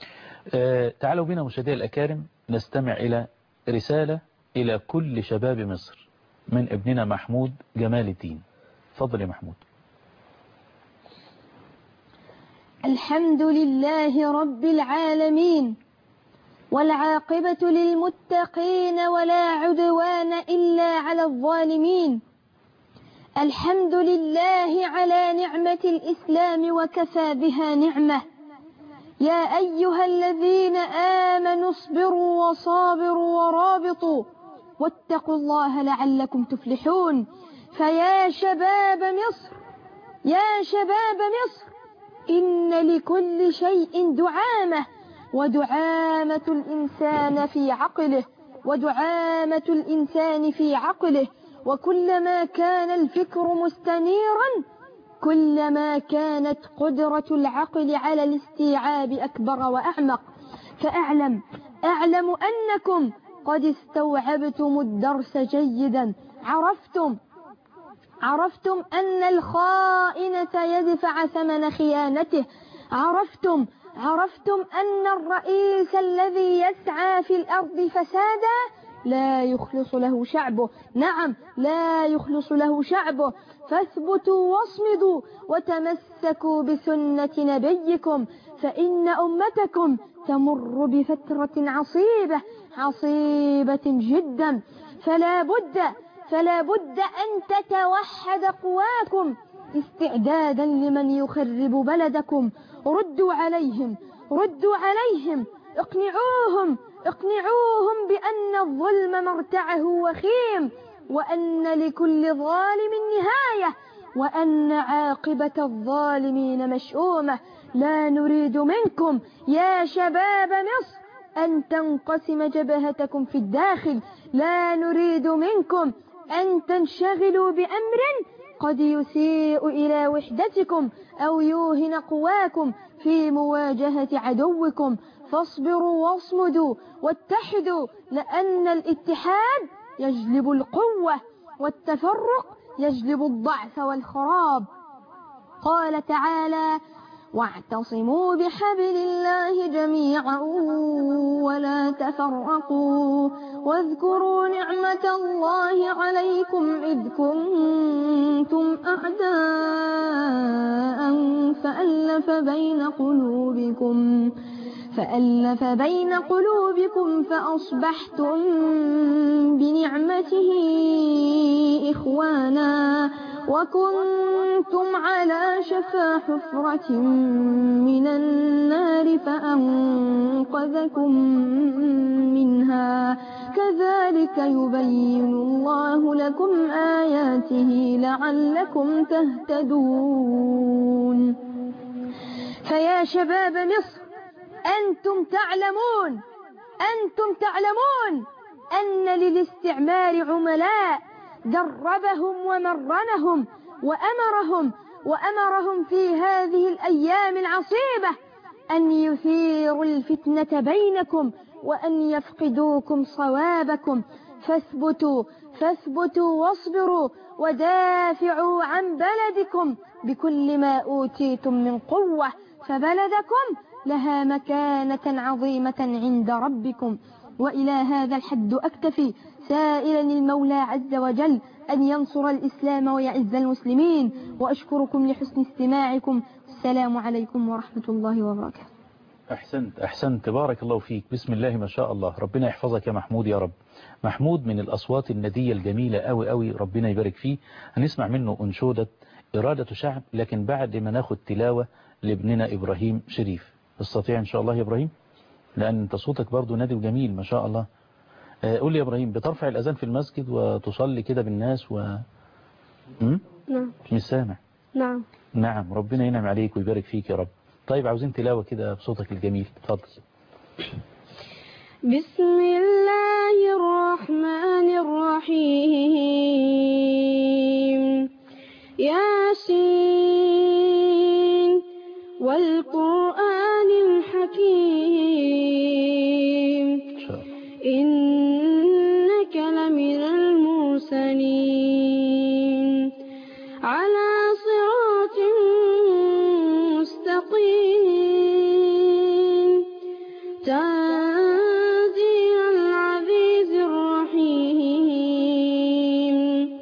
Speaker 1: تعالوا بنا مشاهدينا الأكارم نستمع إلى رسالة إلى كل شباب مصر من ابننا محمود جمال الدين. تفضل يا محمود.
Speaker 4: الحمد لله رب العالمين، والعاقبة للمتقين، ولا عدوان إلا على الظالمين. الحمد لله على نعمة الإسلام وكفى بها نعمة. يا أيها الذين آمنوا اصبروا وصابروا ورابطوا واتقوا الله لعلكم تفلحون. فيا شباب مصر، يا شباب مصر، إن لكل شيء دعامة، ودعامة الإنسان في عقله، ودعامة الإنسان في عقله. وكلما كان الفكر مستنيرا كلما كانت قدرة العقل على الاستيعاب أكبر وأعمق. فأعلم أنكم قد استوعبتم الدرس جيدا. عرفتم أن الخائن سيدفع ثمن خيانته. عرفتم أن الرئيس الذي يسعى في الأرض فسادا لا يخلص له شعبه. نعم، لا يخلص له شعبه. فاثبتوا واصمدوا وتمسكوا بسنة نبيكم، فإن أمتكم تمر بفترة عصيبة جدا. فلا بد أن تتوحد قواكم استعدادا لمن يخرب بلدكم. ردوا عليهم، اقنعوهم بأن الظلم مرتعه وخيم، وأن لكل ظالم نهاية، وأن عاقبة الظالمين مشؤومة. لا نريد منكم يا شباب مصر أن تنقسم جبهتكم في الداخل. لا نريد منكم أن تنشغلوا بأمر قد يسيء إلى وحدتكم أو يوهن قواكم في مواجهة عدوكم. فاصبروا واصمدوا واتحدوا، لأن الاتحاد يجلب القوة، والتفرق يجلب الضعف والخراب. قال تعالى: واعتصموا بحبل الله جميعا ولا تفرقوا، واذكروا نعمة الله عليكم إذ كنتم أعداء فألف بين قلوبكم فألف بين قلوبكم فأصبحتم بنعمته إخوانا وكنتم على شفا حفرة من النار فأنقذكم منها كذلك يبين الله لكم آياته لعلكم تهتدون. فيا شباب مصر أنتم تعلمون أن للاستعمار عملاء دربهم ومرنهم وأمرهم في هذه الأيام العصيبة أن يثيروا الفتنة بينكم وأن يفقدوكم صوابكم. فاثبتوا واصبروا ودافعوا عن بلدكم بكل ما أوتيتم من قوة فبلدكم لها مكانة عظيمة عند ربكم. وإلى هذا الحد أكتفي سائلا المولى عز وجل أن ينصر الإسلام ويعز المسلمين وأشكركم لحسن استماعكم. السلام عليكم ورحمة الله وبركاته.
Speaker 1: أحسنت بارك الله فيك. بسم الله ما شاء الله. ربنا يحفظك يا محمود يا رب. محمود من الأصوات الندية الجميلة قوي قوي ربنا يبارك فيه. هنسمع منه أنشودة إرادة شعب لكن بعد ما ناخد تلاوة لابننا إبراهيم شريف. تستطيع إن شاء الله يا إبراهيم لأن أنت صوتك برضو نادي وجميل ما شاء الله. قول لي يا إبراهيم بترفع الأذان في المسجد وتصلي كده بالناس
Speaker 13: نعم.
Speaker 1: مش سامع. نعم ربنا ينعم عليك ويبارك فيك يا رب. طيب عاوزين تلاوة كده بصوتك الجميل اتفضل.
Speaker 4: بسم الله الرحمن الرحيم. ياسين والقرآن الحكيم إنك لمن المرسلين على صراط مستقيم تنزيل العزيز الرحيم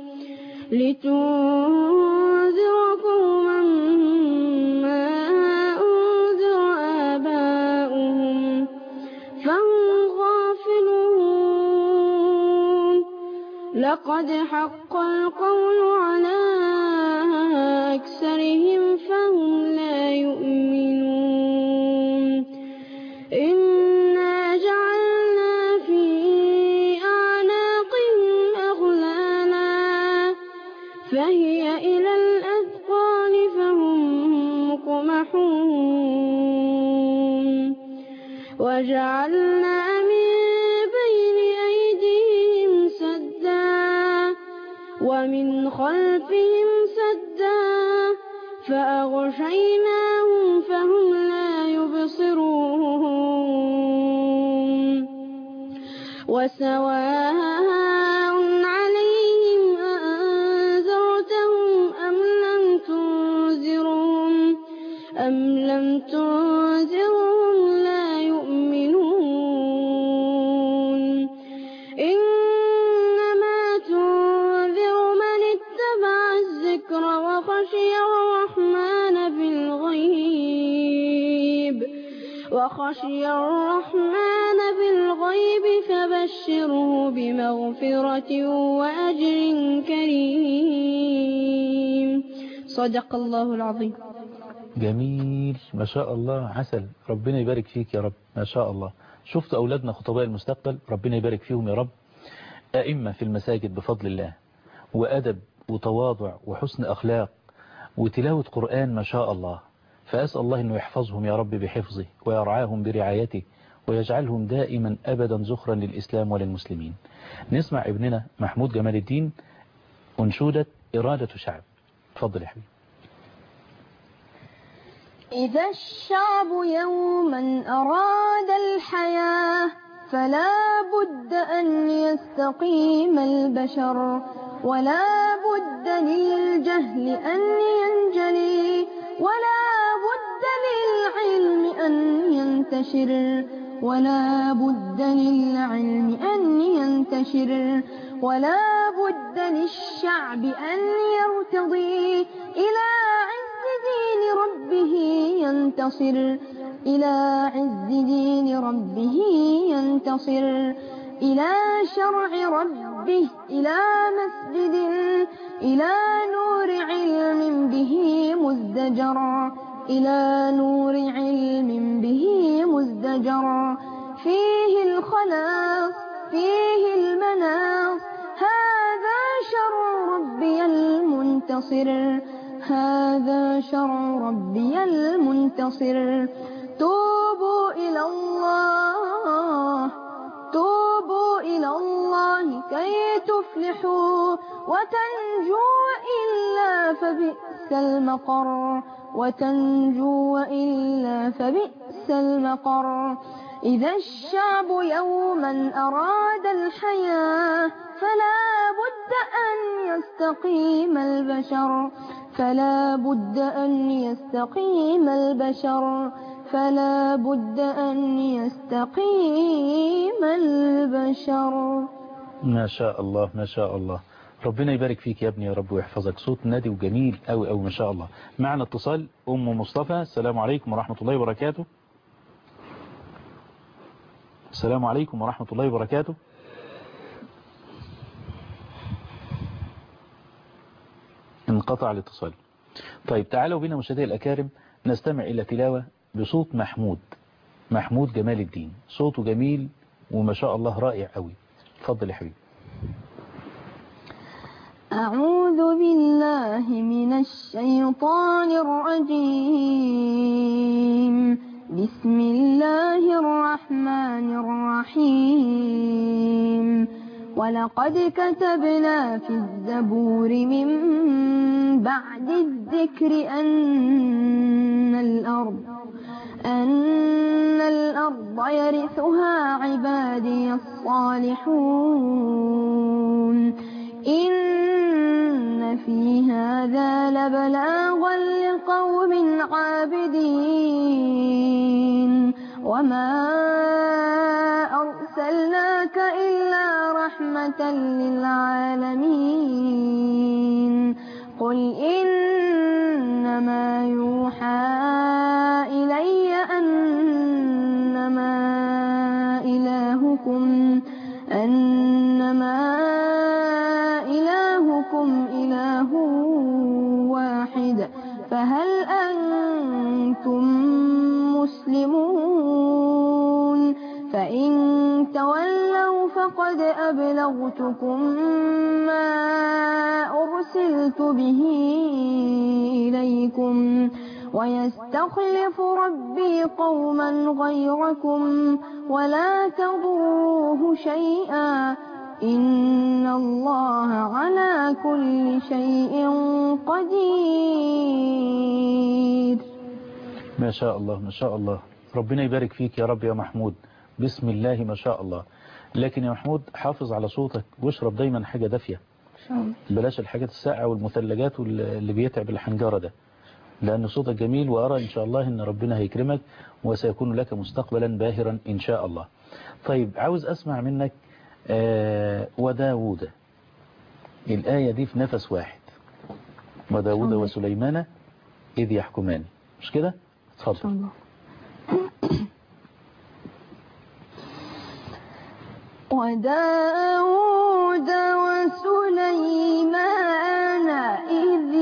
Speaker 4: لتنذر قوما ما أنذر آباؤهم فهم غافلون لقد حق القول على أكثرهم فهم لا يؤمنون إنا جعلنا في أعناقهم أغلالا فهي إلى الأذقان فهم مقمحون وجعلنا من بين أيديهم سدا ومن خلفهم سدا فأغشيناهم فهم لا يبصرون وسواء عليهم أأنذرتهم أم لم تنذرهم لا يؤمنون إنما تنذر من اتبع الذكر وخشي الرحمن بالغيب فبشره بمغفرة وأجر كريم. صدق الله العظيم.
Speaker 1: جميل ما شاء الله عسل. ربنا يبارك فيك يا رب ما شاء الله. شفت أولادنا خطباء المستقبل ربنا يبارك فيهم يا رب. أئمة في المساجد بفضل الله وأدب وتواضع وحسن أخلاق وتلاوة قرآن ما شاء الله. فأسأل الله أنه يحفظهم يا رب بحفظه ويرعاهم برعايته ويجعلهم دائما أبدا زخرا للإسلام وللمسلمين. نسمع ابننا محمود جمال الدين أنشودة إرادة شعب. تفضل يا حبيبي.
Speaker 4: إذا الشعب يوما أراد الحياة فلا بد أن يستقيم البشر ولا بد للجهل أن ينجلي ولا بد للعلم أن ينتشر ولا بد للعلم أن ينتشر ولا بد للشعب أن يرتضي إلى عز دين ربه ينتصر إلى عز دين ربه ينتصر إلى شرع ربه إلى مسجد إلى نور علم به مزدجر إلى نور علم به مزدجر فيه الخلاص فيه المناص هذا شرع ربي المنتصر هذا شرع ربي المنتصر توبوا إلى الله توبوا إلى الله كي تفلحوا وتنجوا إلا فبئس المقر وتنجوا إلا فبئس المقر إذا الشعب يوما أراد الحياة فلا بد أن يستقيم البشر فلا بد أن يستقيم البشر فلا بد أن يستقيم البشر.
Speaker 1: ما شاء الله ما شاء الله، ربنا يبارك فيك يا ابني يا رب ويحفظك، صوت نادي وجميل أوي أوي ما شاء الله. معنا اتصال أم مصطفى. السلام عليكم ورحمة الله وبركاته. السلام عليكم ورحمة الله وبركاته. انقطع الاتصال. طيب تعالوا بنا مشاهدي الأكارم نستمع إلى تلاوة بصوت محمود جمال الدين، صوته جميل وما شاء الله رائع قوي. اتفضل يا حبيبي.
Speaker 4: أعوذ بالله من الشيطان الرجيم بسم الله الرحمن الرحيم ولقد كتبنا في الزبور من بعد الذكر أن الأرض يرثها عبادي الصالحون إن في هذا لبلاغا لقوم عابدين وما أرسلناك إلا رحمة للعالمين قل إنما يوحى إلي أنما إلهكم إله واحد فهل أنتم مسلمون فإن تولوا فقد أبلغتكم ما أرسلت به إليكم ويستخلف ربي قوما غيركم ولا تضروه شيئا إن الله على كل شيء قدير.
Speaker 1: ما شاء الله ما شاء الله، ربنا يبارك فيك يا رب يا محمود، بسم الله ما شاء الله. لكن يا محمود حافظ على صوتك واشرب دايما حاجة دافية، بلاش الحاجات الساقعة والمثلجات اللي بيتعب الحنجرة ده، لأن صوتك جميل وأرى إن شاء الله إن ربنا هيكرمك وسيكون لك مستقبلا باهرا إن شاء الله. طيب عاوز أسمع منك وداود، الآية دي في نفس واحد، وداود وسليمان إذ يحكمان، مش كده؟ اتفضل.
Speaker 4: وداود وسليمان إذ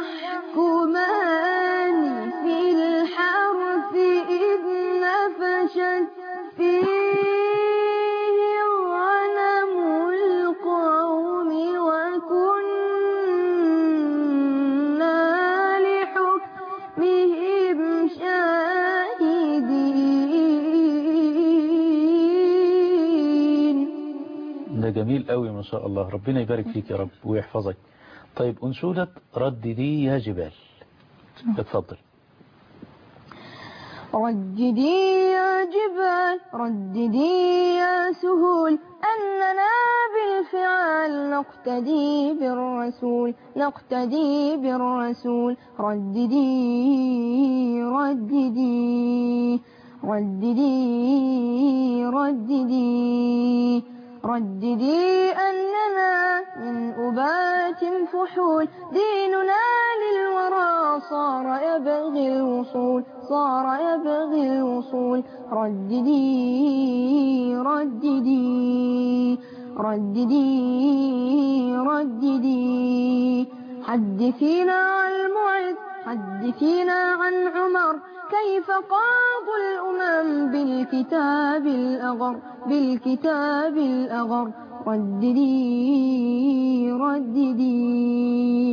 Speaker 4: يحكمان في الحرث إذ نفشت فيه غنم القوم وكنا لحكمهم شاهدين.
Speaker 1: ده جميل قوي ما شاء الله، ربنا يبارك فيك يا رب ويحفظك. طيب أنشودة رددي يا جبال، اتفضل.
Speaker 4: رددي يا جبال رددي يا سهول أننا بالفعل نقتدي بالرسول رددي رددي رددي رددي رددي أننا من أبات فحول ديننا للورى
Speaker 14: صار يبغي الوصول صار يبغي الوصول رددي رددي رددي رددي حدثينا عن الموعد حدثينا عن عمر كيف قاضوا الأمم بالكتاب الأغر بالكتاب الأغر رددي رددي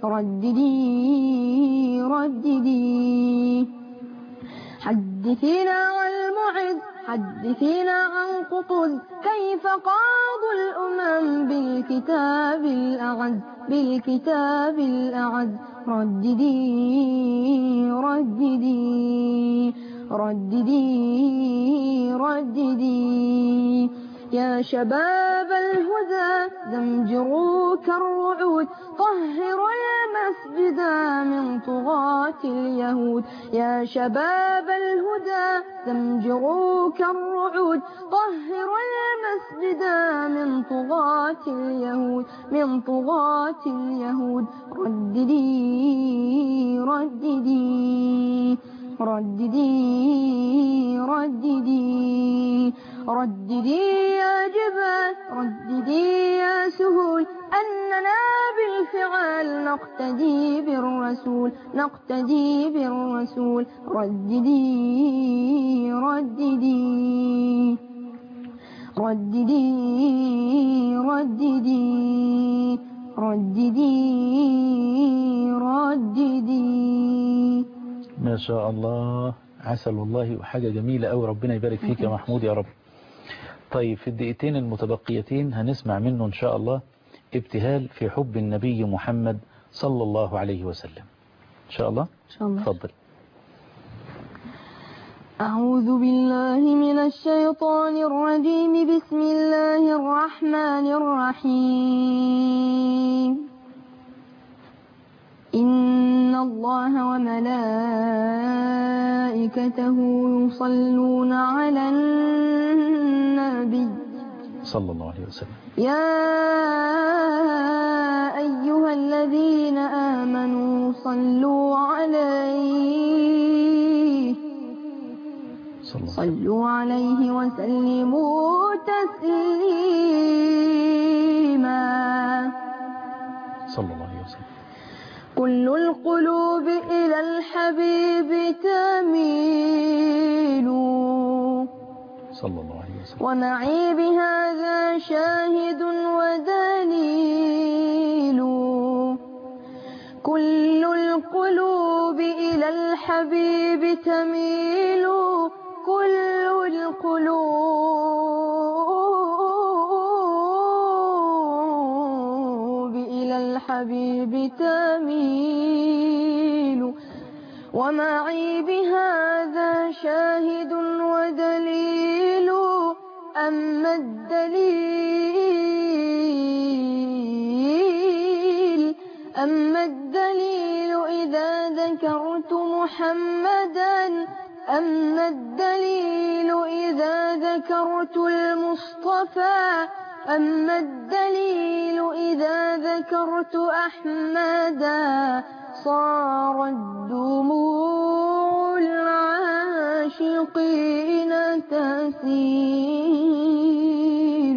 Speaker 14: رددي رددي حدثينا عن الموعد حدثينا عن قطز كيف قاضوا الأمم بالكتاب الأعز بالكتاب الأعز رددي رددي رددي رددي يا شباب الهدى زمجروا كالرعود طهروا المسجد من طغاة اليهود يا شباب الهدى زمجروا كالرعود طهروا المسجد من طغاة اليهود من طغاة اليهود رددي رددي رددي رددي رددي يا جبال رددي يا سهول أننا بالفعل نقتدي بالرسول نقتدي بالرسول رددي رددي رددي رددي رددي رددي.
Speaker 1: ما شاء الله، عسل والله، وحاجة جميلة أوي، ربنا يبارك فيك يا محمود يا رب. طيب في الدقيقتين المتبقيتين هنسمع منه إن شاء الله ابتهال في حب النبي محمد صلى الله عليه وسلم إن شاء الله.
Speaker 14: إن شاء الله.
Speaker 1: تفضل.
Speaker 14: أعوذ بالله من الشيطان الرجيم. بسم الله الرحمن الرحيم. إن الله وملائكته يصلون على النبي
Speaker 1: صلى الله عليه وسلم.
Speaker 14: يا أيها الذين آمنوا صلوا عليه وسلموا تسليما.
Speaker 1: صلى الله عليه وسلم.
Speaker 14: كل القلوب إلى الحبيب تميل
Speaker 1: صلى الله عليه وسلم.
Speaker 14: ومعي بهذا شاهد ودليل. كل القلوب إلى الحبيب تميل. كل القلوب إلى الحبيب تميل. ومعي بهذا شاهد ودليل. أما الدليل إذا ذكرت محمدا. أما الدليل إذا ذكرت المصطفى. أما الدليل إذا ذكرت أحمدا. صارت دموع العاشقين تسيل.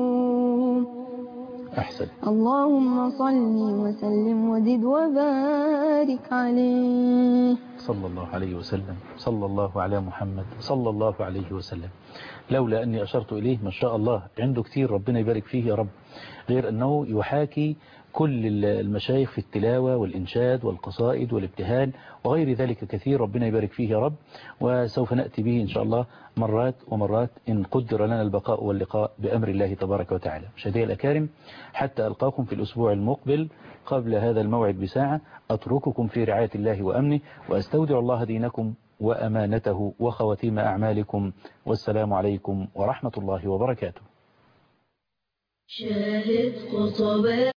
Speaker 1: أحسن.
Speaker 14: اللهم صل وسلم وزد وبارك عليه
Speaker 1: صلى الله عليه وسلم. صلى الله على محمد صلى الله عليه وسلم. لولا أني أشرت إليه ما شاء الله عنده كتير، ربنا يبارك فيه يا رب، غير أنه يحاكي كل المشايخ في التلاوة والإنشاد والقصائد والابتهال وغير ذلك كثير، ربنا يبارك فيه يا رب. وسوف نأتي به إن شاء الله مرات ومرات إن قدر لنا البقاء واللقاء بأمر الله تبارك وتعالى. مشاهدي الأكارم، حتى ألقاكم في الأسبوع المقبل قبل هذا الموعد بساعة، أترككم في رعاية الله وأمنه، وأستودع الله دينكم وأمانته وخواتيم أعمالكم، والسلام عليكم ورحمة الله وبركاته.
Speaker 9: شاهد خطبات